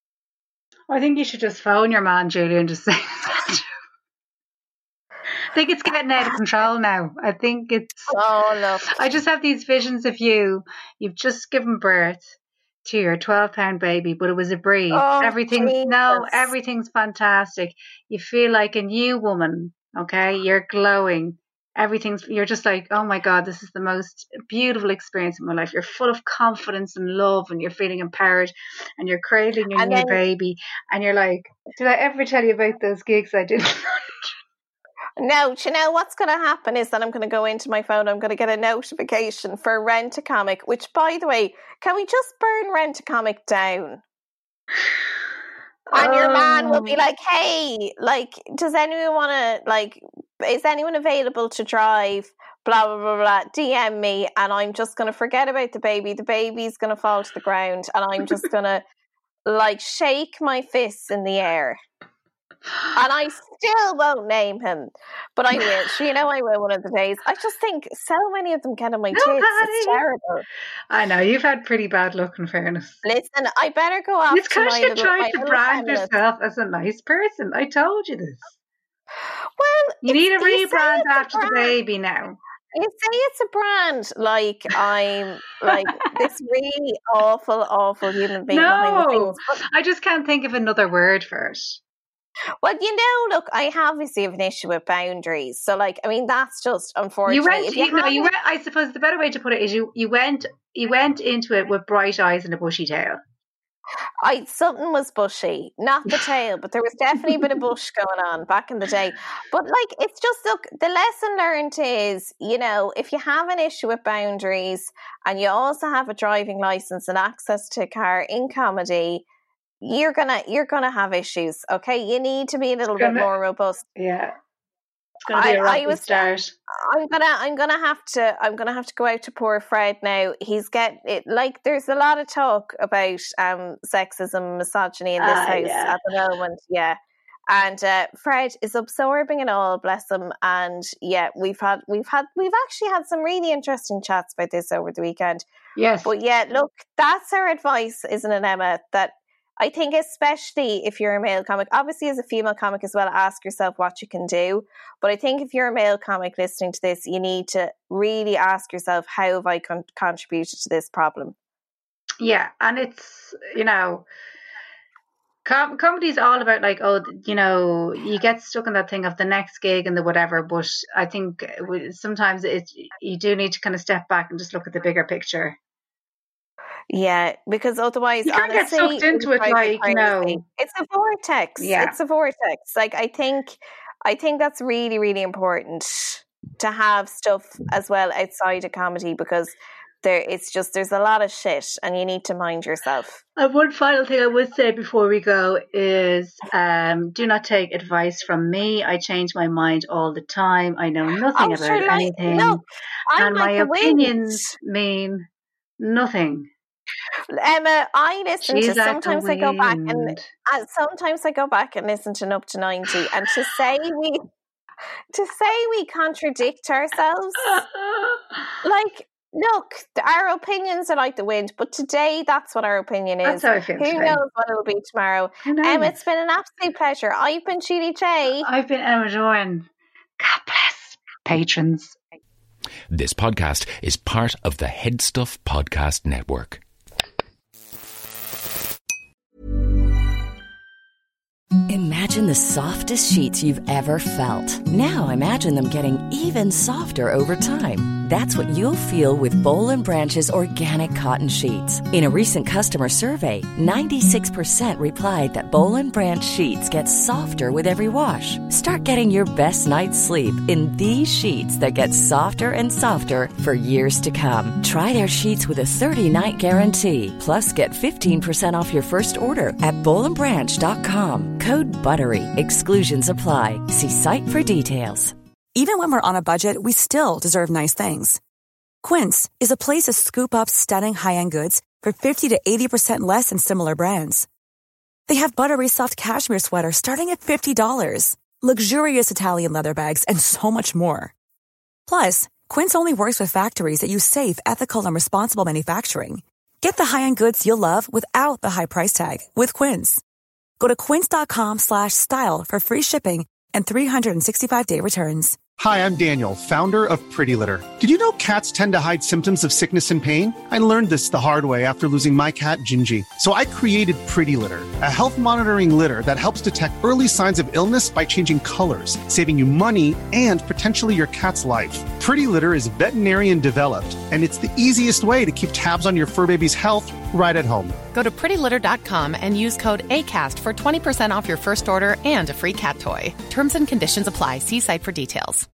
I think you should just phone your man, Julie, and just say I think it's getting out of control now. I think it's Oh, look. I just have these visions of you. You've just given birth to your twelve pound baby, but it was a breed. Oh, Everything's Jesus. no, everything's fantastic. You feel like a new woman, okay? You're glowing. Everything's, you're just like, oh my God, this is the most beautiful experience of my life. You're full of confidence and love, and you're feeling empowered, and you're cradling your And new then- baby, and you're like, did I ever tell you about those gigs I did? No, do you know what's going to happen is that I'm going to go into my phone, I'm going to get a notification for Rent-A-Comic, which, by the way, can we just burn Rent-A-Comic down? And your man will be like, hey, like, does anyone want to, like, is anyone available to drive? Blah, blah, blah, blah. D M me, and I'm just going to forget about the baby. The baby's going to fall to the ground, and I'm just going to, like, shake my fists in the air. And I still won't name him, but I will. So you know I will one of the days. I just think so many of them get on my tits. It's terrible. I know, you've had pretty bad luck in fairness. Listen, I better go off. It's because you little, tried to brand yourself as a nice person. I told you this. Well, you need a you rebrand after the baby now. You say it's a brand, like I'm like this really awful, awful human being. No, I just can't think of another word for it. Well, you know, look, I obviously have an issue with boundaries. So, like, I mean, that's just unfortunate. You went, if you, you, no, you went. I suppose the better way to put it is you, you went, you went into it with bright eyes and a bushy tail. I something was bushy, not the tail, but there was definitely a bit of bush going on back in the day. But like, it's just, look, the lesson learned is, you know, if you have an issue with boundaries and you also have a driving license and access to a car in comedy, you're gonna you're gonna have issues. Okay, you need to be a little gonna, bit more robust. Yeah. It's gonna be a rocky I was, start. I'm gonna, I'm gonna have to, I'm gonna have to go out to poor Fred now. He's get it like there's a lot of talk about um sexism, misogyny in this uh, house yeah. at the moment. Yeah, and uh, Fred is absorbing it all. Bless him. And yeah, we've had, we've had, we've actually had some really interesting chats about this over the weekend. Yes, but yeah, look, that's our advice, isn't it, Emma? That. I think especially if you're a male comic, obviously as a female comic as well, ask yourself what you can do. But I think if you're a male comic listening to this, you need to really ask yourself, how have I con- contributed to this problem? Yeah, and it's, you know, com- comedy is all about like, oh, you know, you get stuck in that thing of the next gig and the whatever. But I think sometimes it, you do need to kind of step back and just look at the bigger picture. Yeah, because otherwise, you can't honestly, get sucked into it, like, you know. It's a vortex. Yeah. It's a vortex. Like, I think, I think that's really, really important to have stuff as well outside of comedy, because there, it's just, there's a lot of shit and you need to mind yourself. And one final thing I would say before we go is, um, do not take advice from me. I change my mind all the time. I know nothing I'm about sure, like, anything. No, and like my opinions wind. mean nothing. Emma, I listen She's to sometimes like I go back and, and sometimes I go back and listen to Up to ninety, and to say we to say we contradict ourselves, like, look, our opinions are like the wind, but today that's what our opinion is. That's how I feel Who today. knows what it'll be tomorrow? Emma, it's been an absolute pleasure. I've been Julie J. I've been Emma Doran. God bless patrons. This podcast is part of the Head Stuff Podcast Network. Imagine the softest sheets you've ever felt. Now imagine them getting even softer over time. That's what you'll feel with Boll and Branch's organic cotton sheets. In a recent customer survey, ninety-six percent replied that Boll and Branch sheets get softer with every wash. Start getting your best night's sleep in these sheets that get softer and softer for years to come. Try their sheets with a thirty-night guarantee. Plus, get fifteen percent off your first order at boll and branch dot com. Code BUTTERY. Exclusions apply. See site for details. Even when we're on a budget, we still deserve nice things. Quince is a place to scoop up stunning high-end goods for fifty to eighty percent less than similar brands. They have buttery soft cashmere sweaters starting at fifty dollars, luxurious Italian leather bags, and so much more. Plus, Quince only works with factories that use safe, ethical, and responsible manufacturing. Get the high-end goods you'll love without the high price tag with Quince. Go to quince.com slash style for free shipping and three sixty-five day returns. Hi, I'm Daniel, founder of Pretty Litter. Did you know cats tend to hide symptoms of sickness and pain? I learned this the hard way after losing my cat, Gingy. So I created Pretty Litter, a health monitoring litter that helps detect early signs of illness by changing colors, saving you money and potentially your cat's life. Pretty Litter is veterinarian developed, and it's the easiest way to keep tabs on your fur baby's health right at home. Go to pretty litter dot com and use code ACAST for twenty percent off your first order and a free cat toy. Terms and conditions apply. See site for details.